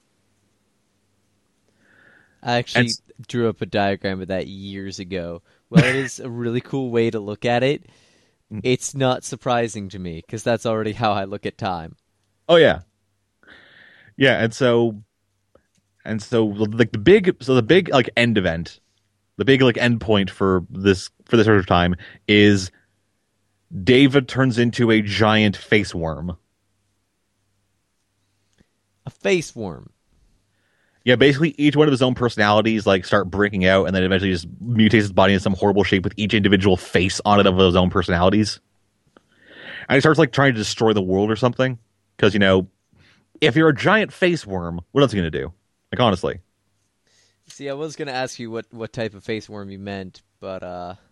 I actually drew up a diagram of that years ago. Well, it is a really cool way to look at it. It's not surprising to me because that's already how I look at time. Oh yeah, yeah, and so like the big like end event, the big like end point for this sort of time is David turns into a giant face worm. A face worm. Yeah, basically each one of his own personalities like start breaking out, and then eventually just mutates his body in some horrible shape with each individual face on it of his own personalities. And he starts like trying to destroy the world or something. Because, if you're a giant face worm, what else are you going to do? Like, honestly. See, I was going to ask you what type of face worm you meant, but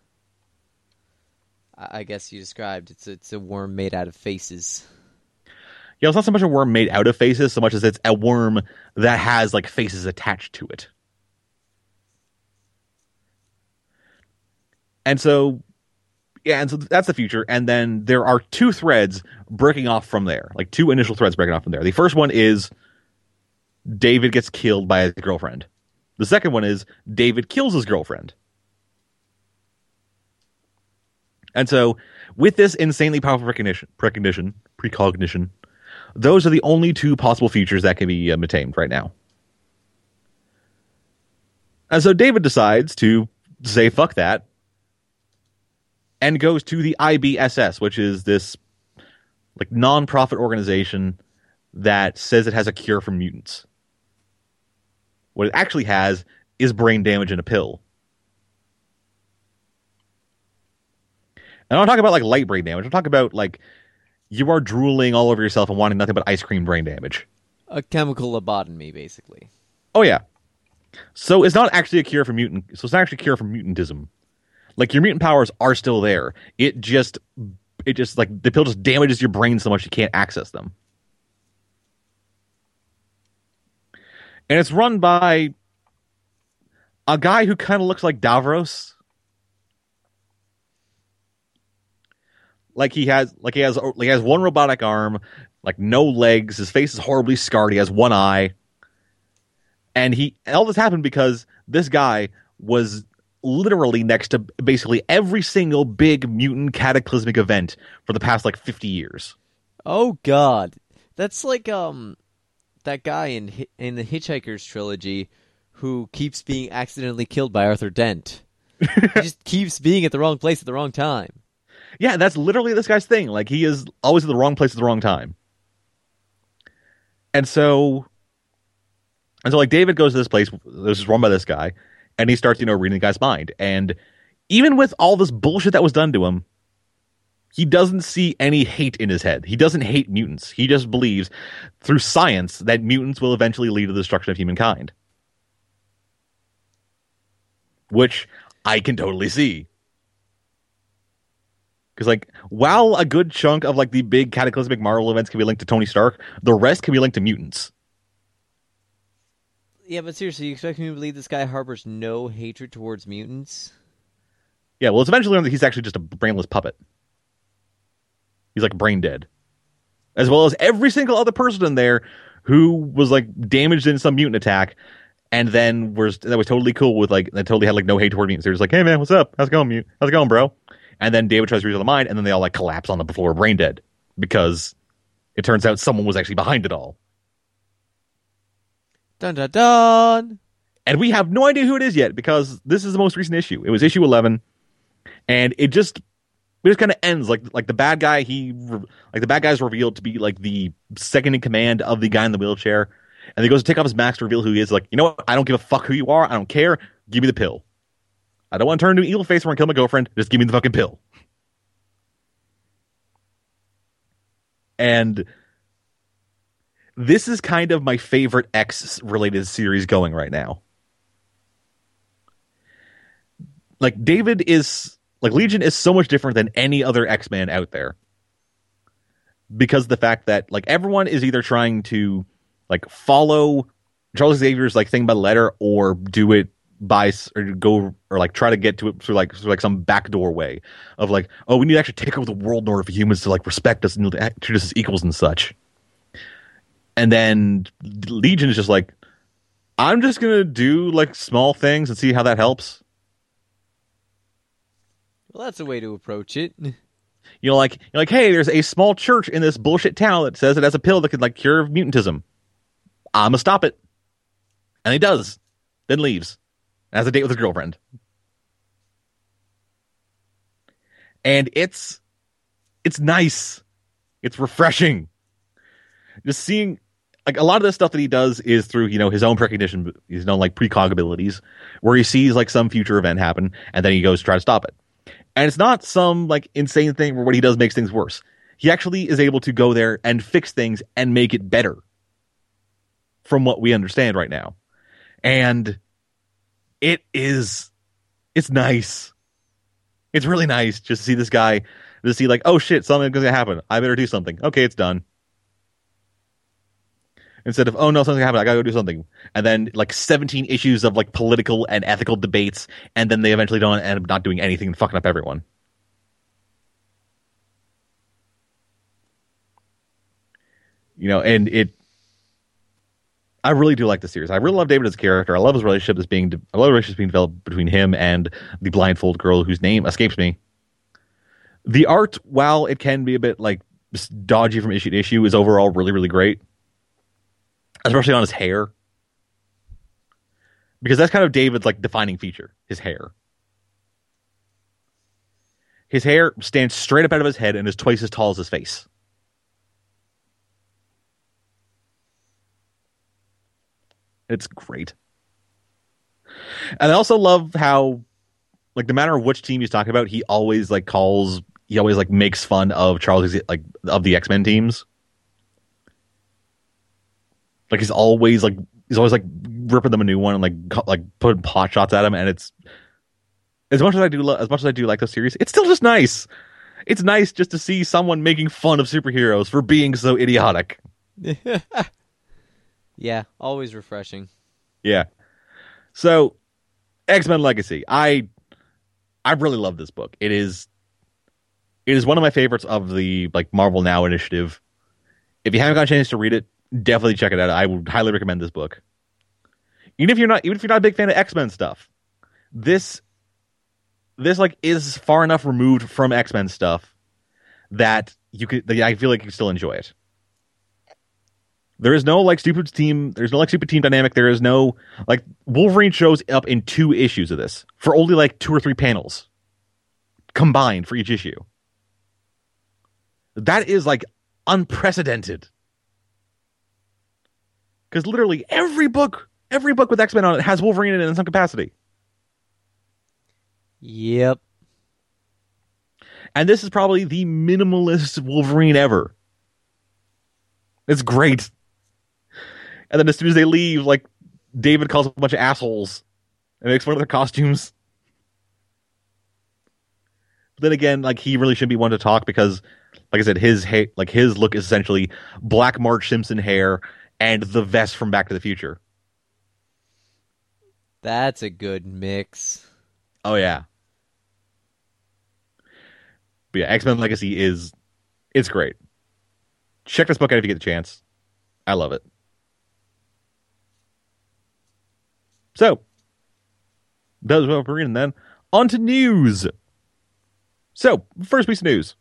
I guess you described it's a worm made out of faces. Yeah, it's not so much a worm made out of faces, so much as it's a worm that has like faces attached to it. And so that's the future. And then there are two threads breaking off from there, like two initial threads breaking off from there. The first one is David gets killed by his girlfriend. The second one is David kills his girlfriend. And so with this insanely powerful precognition, those are the only two possible futures that can be attained right now. And so David decides to say fuck that and goes to the IBSS, which is this like non-profit organization that says it has a cure for mutants. What it actually has is brain damage in a pill. And I don't talk about like light brain damage. I'm talking about like you are drooling all over yourself and wanting nothing but ice cream brain damage. A chemical lobotomy, basically. Oh yeah. So it's not actually a cure for mutantism. Like your mutant powers are still there. It just like the pill just damages your brain so much you can't access them. And it's run by a guy who kind of looks like Davros. Like he has one robotic arm, like no legs. His face is horribly scarred. He has one eye, And all this happened because this guy was literally next to basically every single big mutant cataclysmic event for the past like 50 years. Oh God, that's like that guy in the Hitchhiker's trilogy who keeps being accidentally killed by Arthur Dent. He just keeps being at the wrong place at the wrong time. Yeah, that's literally this guy's thing. Like, he is always at the wrong place at the wrong time. And so like David goes to this place this is run by this guy, and he starts, reading the guy's mind. And even with all this bullshit that was done to him, he doesn't see any hate in his head. He doesn't hate mutants. He just believes through science that mutants will eventually lead to the destruction of humankind. Which I can totally see. Because, like, while a good chunk of, like, the big cataclysmic Marvel events can be linked to Tony Stark, the rest can be linked to mutants. Yeah, but seriously, you expect me to believe this guy harbors no hatred towards mutants? Yeah, well, it's eventually learned that he's actually just a brainless puppet. He's, like, brain dead. As well as every single other person in there who was, like, damaged in some mutant attack, and then was totally cool with, like, they totally had, like, no hate toward mutants. They're just like, hey, man, what's up? How's it going, mute? How's it going, bro? And then David tries to read the mind, and then they all, like, collapse on the floor brain dead. Because it turns out someone was actually behind it all. Dun dun dun! And we have no idea who it is yet, because this is the most recent issue. It was issue 11, and it just kind of ends like the bad guy. The bad guy's revealed to be like the second in command of the guy in the wheelchair, and he goes to take off his mask to reveal who he is. Like, you know what? I don't give a fuck who you are. I don't care. Give me the pill. I don't want to turn into an evil face or kill my girlfriend. Just give me the fucking pill. And this is kind of my favorite X-related series going right now. Like, Legion is so much different than any other X-Men out there. Because of the fact that, like, everyone is either trying to, like, follow Charles Xavier's, like, thing by the letter, or do it try to get to it through some backdoor way of, like, oh, we need to actually take over the world in order for humans to, like, respect us and treat us as equals and such. And then Legion is just like, I'm just going to do, like, small things and see how that helps. Well, that's a way to approach it. You're like, hey, there's a small church in this bullshit town that says it has a pill that could, like, cure mutantism. I'm going to stop it. And he does. Then leaves. Has a date with his girlfriend. And it's nice. It's refreshing. Just seeing, like, a lot of the stuff that he does is through, his own recognition, his own, like, precog abilities, where he sees, like, some future event happen, and then he goes to try to stop it. And it's not some, like, insane thing where what he does makes things worse. He actually is able to go there and fix things and make it better from what we understand right now. And it's nice. It's really nice just to see this guy, to see, like, oh shit, something's going to happen. I better do something. Okay, it's done. Instead of, oh no, something happened, I gotta go do something. And then, like, 17 issues of, like, political and ethical debates, and then they eventually don't end up not doing anything and fucking up everyone. And I really do like the series. I really love David as a character. I love his relationship being developed between him and the blindfold girl whose name escapes me. The art, while it can be a bit, like, dodgy from issue to issue, is overall really, really great. Especially on his hair. Because that's kind of David's, like, defining feature. His hair. His hair stands straight up out of his head and is twice as tall as his face. It's great. And I also love how, like, no matter which team he's talking about, he always, like, makes fun of of the X-Men teams. Like, he's always ripping them a new one and like putting pot shots at him, and it's as much as I do like those series, it's still just nice. It's nice just to see someone making fun of superheroes for being so idiotic. Yeah, always refreshing. Yeah. So, X-Men Legacy. I really love this book. It is one of my favorites of the, like, Marvel Now initiative. If you haven't got a chance to read it, definitely check it out. I would highly recommend this book. Even if you're not a big fan of X-Men stuff, this like is far enough removed from X-Men stuff that I feel like you can still enjoy it. There is no like stupid team. There's no like stupid team dynamic. There is no like Wolverine shows up in 2 issues of this for only like 2 or 3 panels combined for each issue. That is like unprecedented. Because literally every book with X-Men on it has Wolverine in it in some capacity. Yep. And this is probably the minimalist Wolverine ever. It's great. And then as soon as they leave, like, David calls them a bunch of assholes and makes fun of their costumes. But then again, like, he really shouldn't be one to talk because, like I said, his look is essentially black Marge Simpson hair and the vest from Back to the Future. That's a good mix. Oh, yeah. But yeah, X-Men Legacy it's great. Check this book out if you get the chance. I love it. So, that was what we're reading then. On to news. So, first piece of news.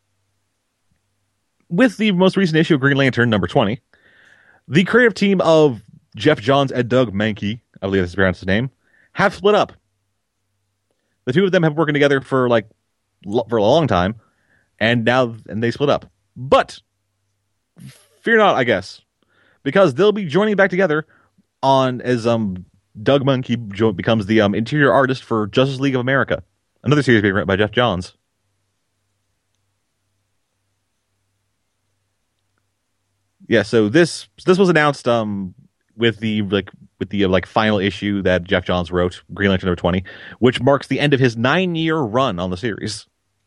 With the most recent issue of Green Lantern, number 20, the creative team of Geoff Johns and Doug Mahnke, I believe that's pronounced his name, have split up. The two of them have been working together for a long time, and they split up. But fear not, I guess, because they'll be joining back together as Doug Mahnke becomes the interior artist for Justice League of America, another series being written by Geoff Johns. Yeah, so this was announced with the final issue that Geoff Johns wrote, Green Lantern number 20, which marks the end of his 9-year run on the series.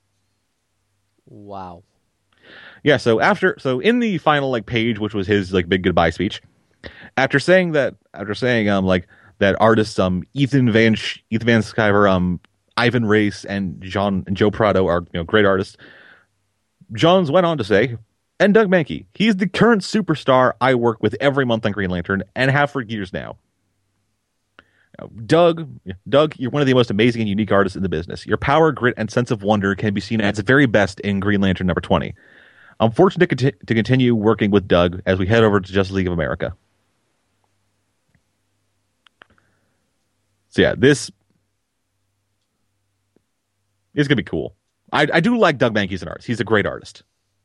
Wow. Yeah, so in the final page, which was his big goodbye speech, after saying that artists Ethan Van Sciver, Ivan Reis, and Joe Prado are great artists. Johns went on to say, and Doug Mahnke, he's the current superstar I work with every month on Green Lantern and have for years now. Doug, you're one of the most amazing and unique artists in the business. Your power, grit, and sense of wonder can be seen at its very best in Green Lantern number 20. I'm fortunate to continue working with Doug as we head over to Justice League of America. So yeah, this is going to be cool. I do like Doug Mahnke as an artist. He's a great artist.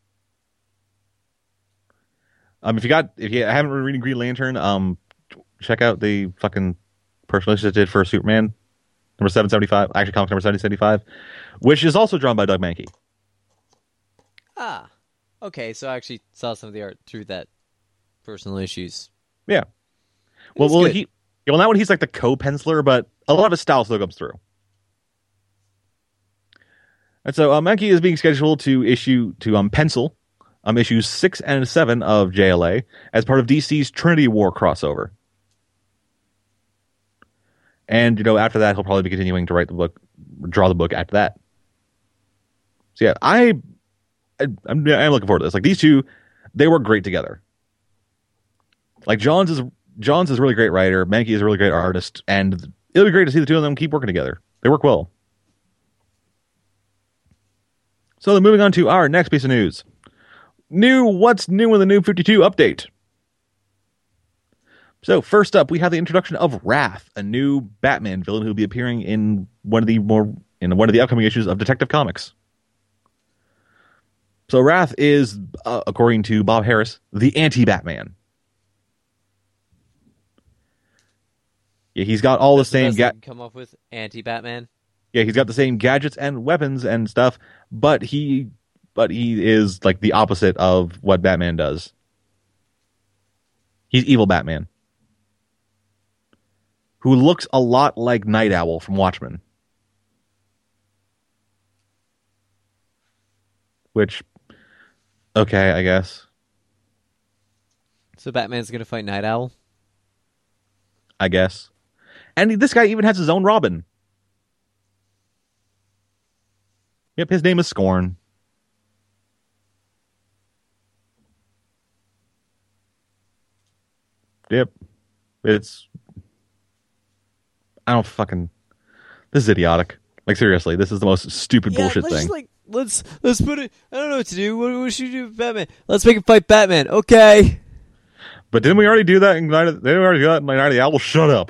If you haven't been reading Green Lantern, check out the fucking personal issue that did for Superman number 775, Action Comics number 775, which is also drawn by Doug Mahnke. Ah, okay. So I actually saw some of the art through that personal issues. Yeah. Not when he's like the co-penciler, but a lot of his style still comes through. And so Mahnke is being scheduled to pencil issues 6 and 7 of JLA as part of DC's Trinity War crossover. And after that, he'll probably be continuing to draw the book after that. So yeah, I'm looking forward to this. Like, these two, they work great together. Like, Johns is a really great writer, Mahnke is a really great artist, and it'll be great to see the two of them keep working together. They work well. So then moving on to our next piece of news. What's new in the New 52 update? So first up, we have the introduction of Wrath, a new Batman villain who will be appearing in one of the upcoming issues of Detective Comics. So Wrath is, according to Bob Harris, the anti-Batman. Yeah, he's got all the same come up with anti-Batman. Yeah, he's got the same gadgets and weapons and stuff, but he is like the opposite of what Batman does. He's evil Batman, who looks a lot like Night Owl from Watchmen. Which, okay, I guess. So Batman's going to fight Night Owl? I guess. And this guy even has his own Robin. Yep, his name is Scorn. Yep. I don't fucking. This is idiotic. Like, seriously, this is the most stupid bullshit let's thing. Just, let's put it. I don't know what to do. What should we do with Batman? Let's make him fight Batman. Okay. But didn't we already do that in Night of the Owls? Shut up.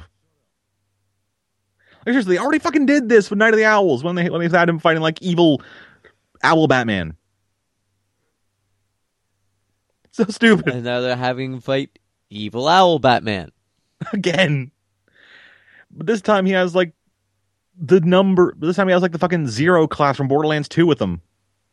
Like, seriously, they already fucking did this with Night of the Owls when they had him fighting like evil owl Batman. So stupid. And now they're having him fight evil owl Batman again. But this time he has like the number. This time he has like the fucking Zero class from Borderlands 2 with him.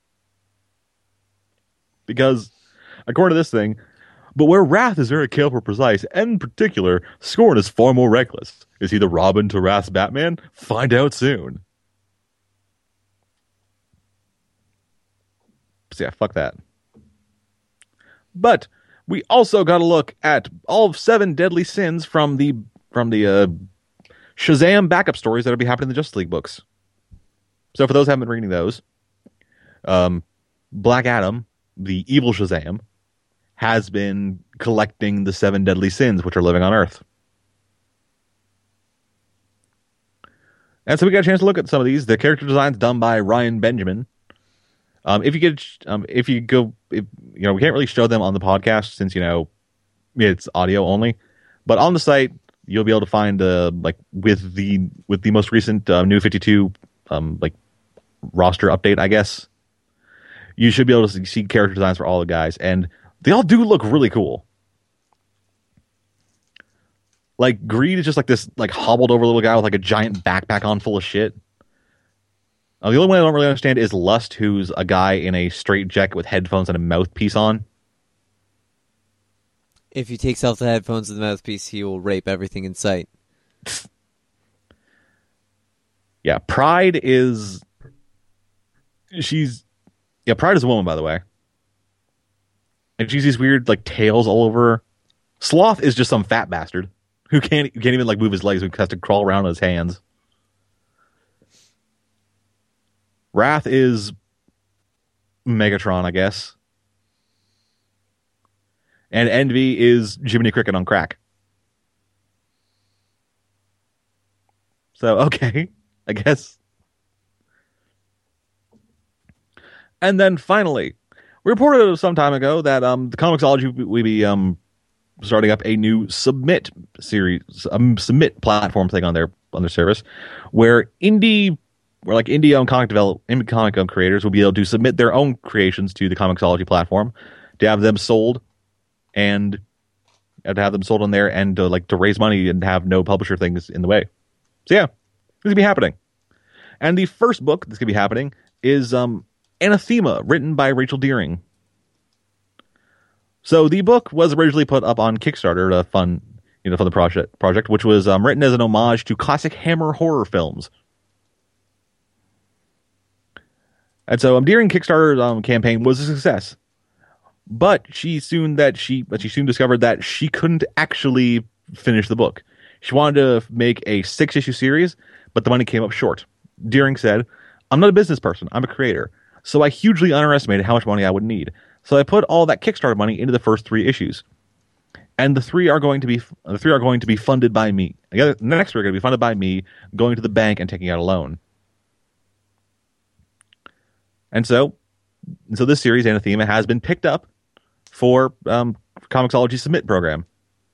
Because, according to this thing, but where Wrath is very careful and precise, and in particular, Scorn is far more reckless. Is he the Robin to Wrath's Batman? Find out soon. So yeah, fuck that. But we also got to look at all of 7 deadly sins from the Shazam backup stories that'll be happening in the Justice League books. So for those who haven't been reading those, Black Adam, the evil Shazam, has been collecting the 7 deadly sins which are living on Earth. And so we got a chance to look at some of these. The character designs done by Ryan Benjamin. We can't really show them on the podcast since it's audio only. But on the site, you'll be able to find with the most recent New 52 roster update, I guess. You should be able to see character designs for all the guys, and they all do look really cool. Like, Greed is just like this hobbled over little guy with like a giant backpack on full of shit. The only one I don't really understand is Lust, who's a guy in a straight jacket with headphones and a mouthpiece on. If he takes off the headphones and the mouthpiece, he will rape everything in sight. Yeah, Pride is a woman, by the way. And she's these weird tails all over her. Sloth is just some fat bastard who can't even move his legs, who has to crawl around on his hands. Wrath is Megatron, I guess. And Envy is Jiminy Cricket on crack. So, okay, I guess. And then finally, we reported some time ago that the Comixology will be starting up a new Submit series, Submit platform thing on their service, where indie-owned comic creators will be able to submit their own creations to the Comixology platform to have them sold, and to have them sold on there, and to raise money and have no publisher things in the way. So yeah, this is gonna be happening. And the first book that's gonna be happening is Anathema, written by Rachel Deering. So the book was originally put up on Kickstarter to fund the project, which was written as an homage to classic Hammer horror films. And so Deering Kickstarter campaign was a success, but she soon discovered that she couldn't actually finish the book. She wanted to make a 6-issue series, but the money came up short. Deering said, "I'm not a business person. I'm a creator. So I hugely underestimated how much money I would need. So I put all that Kickstarter money into the first 3 issues. And the 3 are going to be funded by me. The next 3 are going to be funded by me going to the bank and taking out a loan." And so this series, Anathema, has been picked up for Comixology Submit program.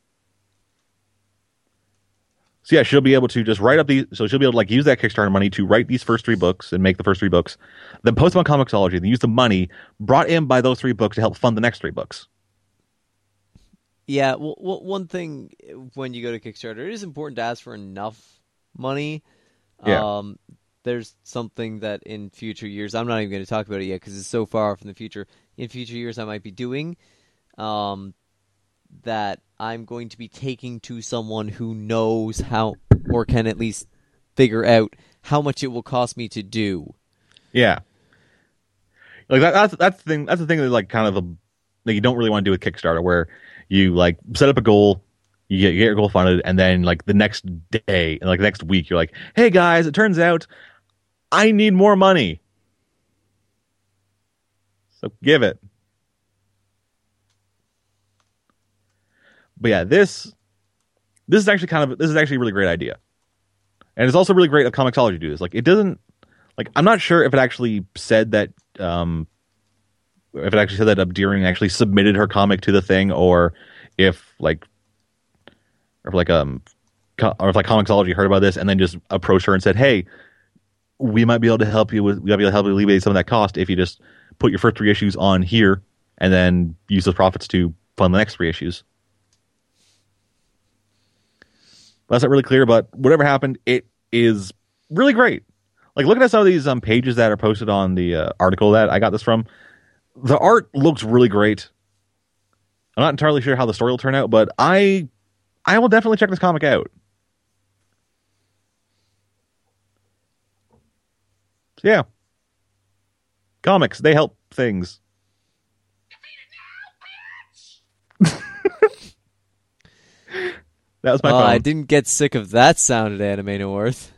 So yeah, she'll be able to just write up she'll be able to use that Kickstarter money to write these first 3 books and make the first 3 books, then post them on Comixology, and use the money brought in by those 3 books to help fund the next 3 books. Yeah, well, one thing when you go to Kickstarter, it is important to ask for enough money. Yeah. There's something that in future years, I'm not even going to talk about it yet because it's so far from the future. In future years, I might be doing that I'm going to be taking to someone who knows how, or can at least figure out how much it will cost me to do. Yeah, that's the thing. That's the thing that you don't really want to do with Kickstarter, where you set up a goal, you get your goal funded, and then the next day and the next week, you're like, "Hey guys, it turns out I need more money, so give it." But yeah, this is actually a really great idea. And it's also really great of Comixology to do this. Like, it doesn't, like, I'm not sure if it actually said that, Deering actually submitted her comic to the thing, or if Comixology heard about this and then just approached her and said, "Hey, we might be able to help you alleviate some of that cost if you just put your first 3 issues on here and then use those profits to fund the next 3 issues." That's not really clear, but whatever happened, it is really great. Like, looking at some of these pages that are posted on the article that I got this from, the art looks really great. I'm not entirely sure how the story will turn out, but I will definitely check this comic out. So yeah. Comics, they help things. That was my phone. I didn't get sick of that sound at Anime North.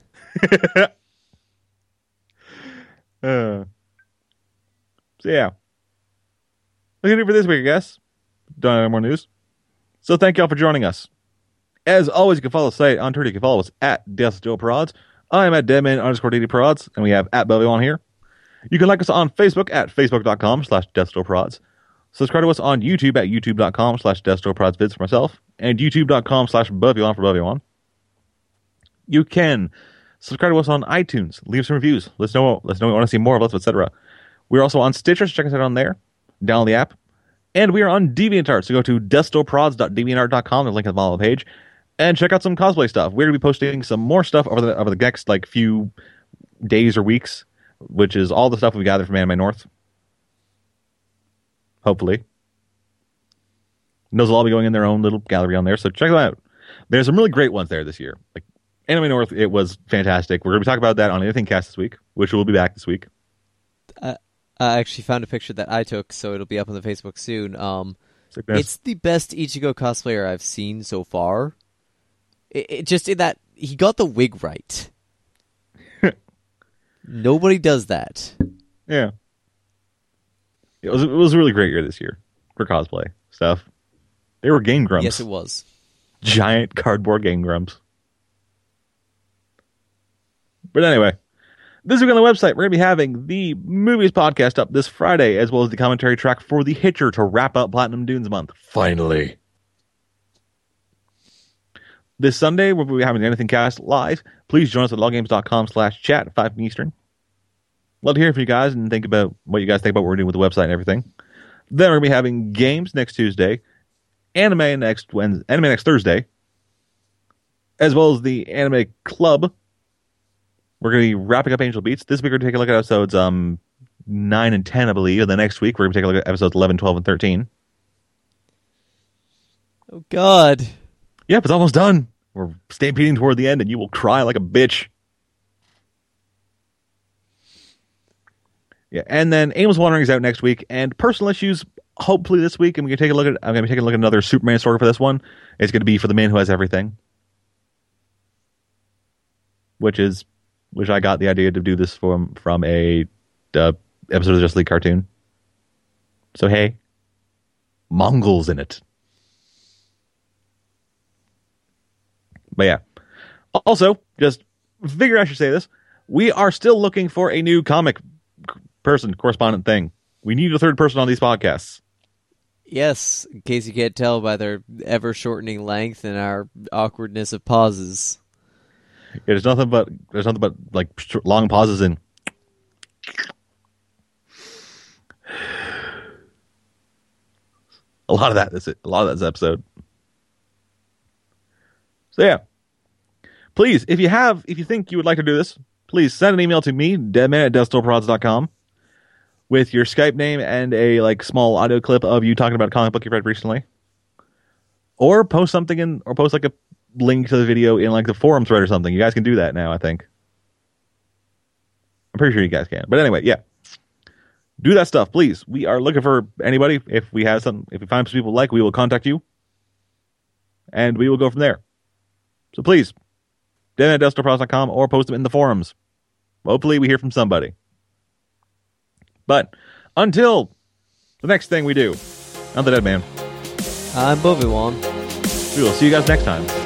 So yeah. That's it for this week, I guess. Don't have any more news. So thank y'all for joining us. As always, you can follow the site on Twitter. You can follow us at DeathJoeProds. I am at Deadman_DDProds, and we have at Bobby on here. You can like us on Facebook at Facebook.com/DeathJoeProds. Subscribe to us on YouTube at YouTube.com/DeathJoeProdsvids for myself, and YouTube.com/BubbyOn for BubbyOn. You can subscribe to us on iTunes. Leave some reviews. Let us know what you want to see more of us, etc. We're also on Stitcher, so check us out on there. Download the app. And we are on DeviantArt, so go to DeathJoeProds.deviantart.com. There's a link at the bottom of the page. And check out some cosplay stuff. We're going to be posting some more stuff over the next few days or weeks, which is all the stuff we gathered from Anime North. Hopefully. And those will all be going in their own little gallery on there, so check them out. There's some really great ones there this year. Like Anime North, it was fantastic. We're going to be talking about that on Anything Cast this week, which will be back this week. I actually found a picture that I took, so it'll be up on the Facebook soon. It's the best Ichigo cosplayer I've seen so far. It just in that he got the wig right. Nobody does that. Yeah. It was a really great year this year for cosplay stuff. They were Game Grumps. Yes, it was. Giant cardboard Game Grumps. But anyway, this week on the website, we're going to be having the Movies podcast up this Friday, as well as the commentary track for The Hitcher to wrap up Platinum Dunes month. Finally. This Sunday, we'll be having the Anything Cast live. Please join us at loggames.com/chat at 5 Eastern. Love to hear from you guys and think about what you guys think about what we're doing with the website and everything. Then we're going to be having games next Tuesday, anime next Thursday, as well as the Anime Club. We're going to be wrapping up Angel Beats. This week we're going to take a look at episodes 9 and 10, I believe. And the next week we're going to take a look at episodes 11, 12, and 13. Oh, God. Yep, it's almost done. We're stampeding toward the end, and you will cry like a bitch. Yeah, and then Aimless Wandering is out next week, and Personal Issues hopefully this week. And I'm going to be taking a look at another Superman story for this one. It's going to be For the Man Who Has Everything, which I got the idea to do this from a episode of the Justice League cartoon. So hey, Mongols in it. But yeah. Also, just figure I should say this. We are still looking for a new comic person, correspondent thing. We need a third person on these podcasts. Yes, in case you can't tell by their ever-shortening length and our awkwardness of pauses. Yeah, there's nothing but like long pauses in. A lot of that. That's it. A lot of that's episode. So yeah, please, if you think you would like to do this, please send an email to me, deadman@deathstoreprods.com, with your Skype name and a small audio clip of you talking about a comic book you read recently, or post something or post a link to the video in the forum thread or something. You guys can do that now, I think. I'm pretty sure you guys can. But anyway, yeah. Do that stuff, please. We are looking for anybody. If we find some people we will contact you. And we will go from there. So please, deadman@deathstoreprods.com or post them in the forums. Hopefully we hear from somebody. But until the next thing we do, I'm the Dead Man. I'm Bobby Wan. We will see you guys next time.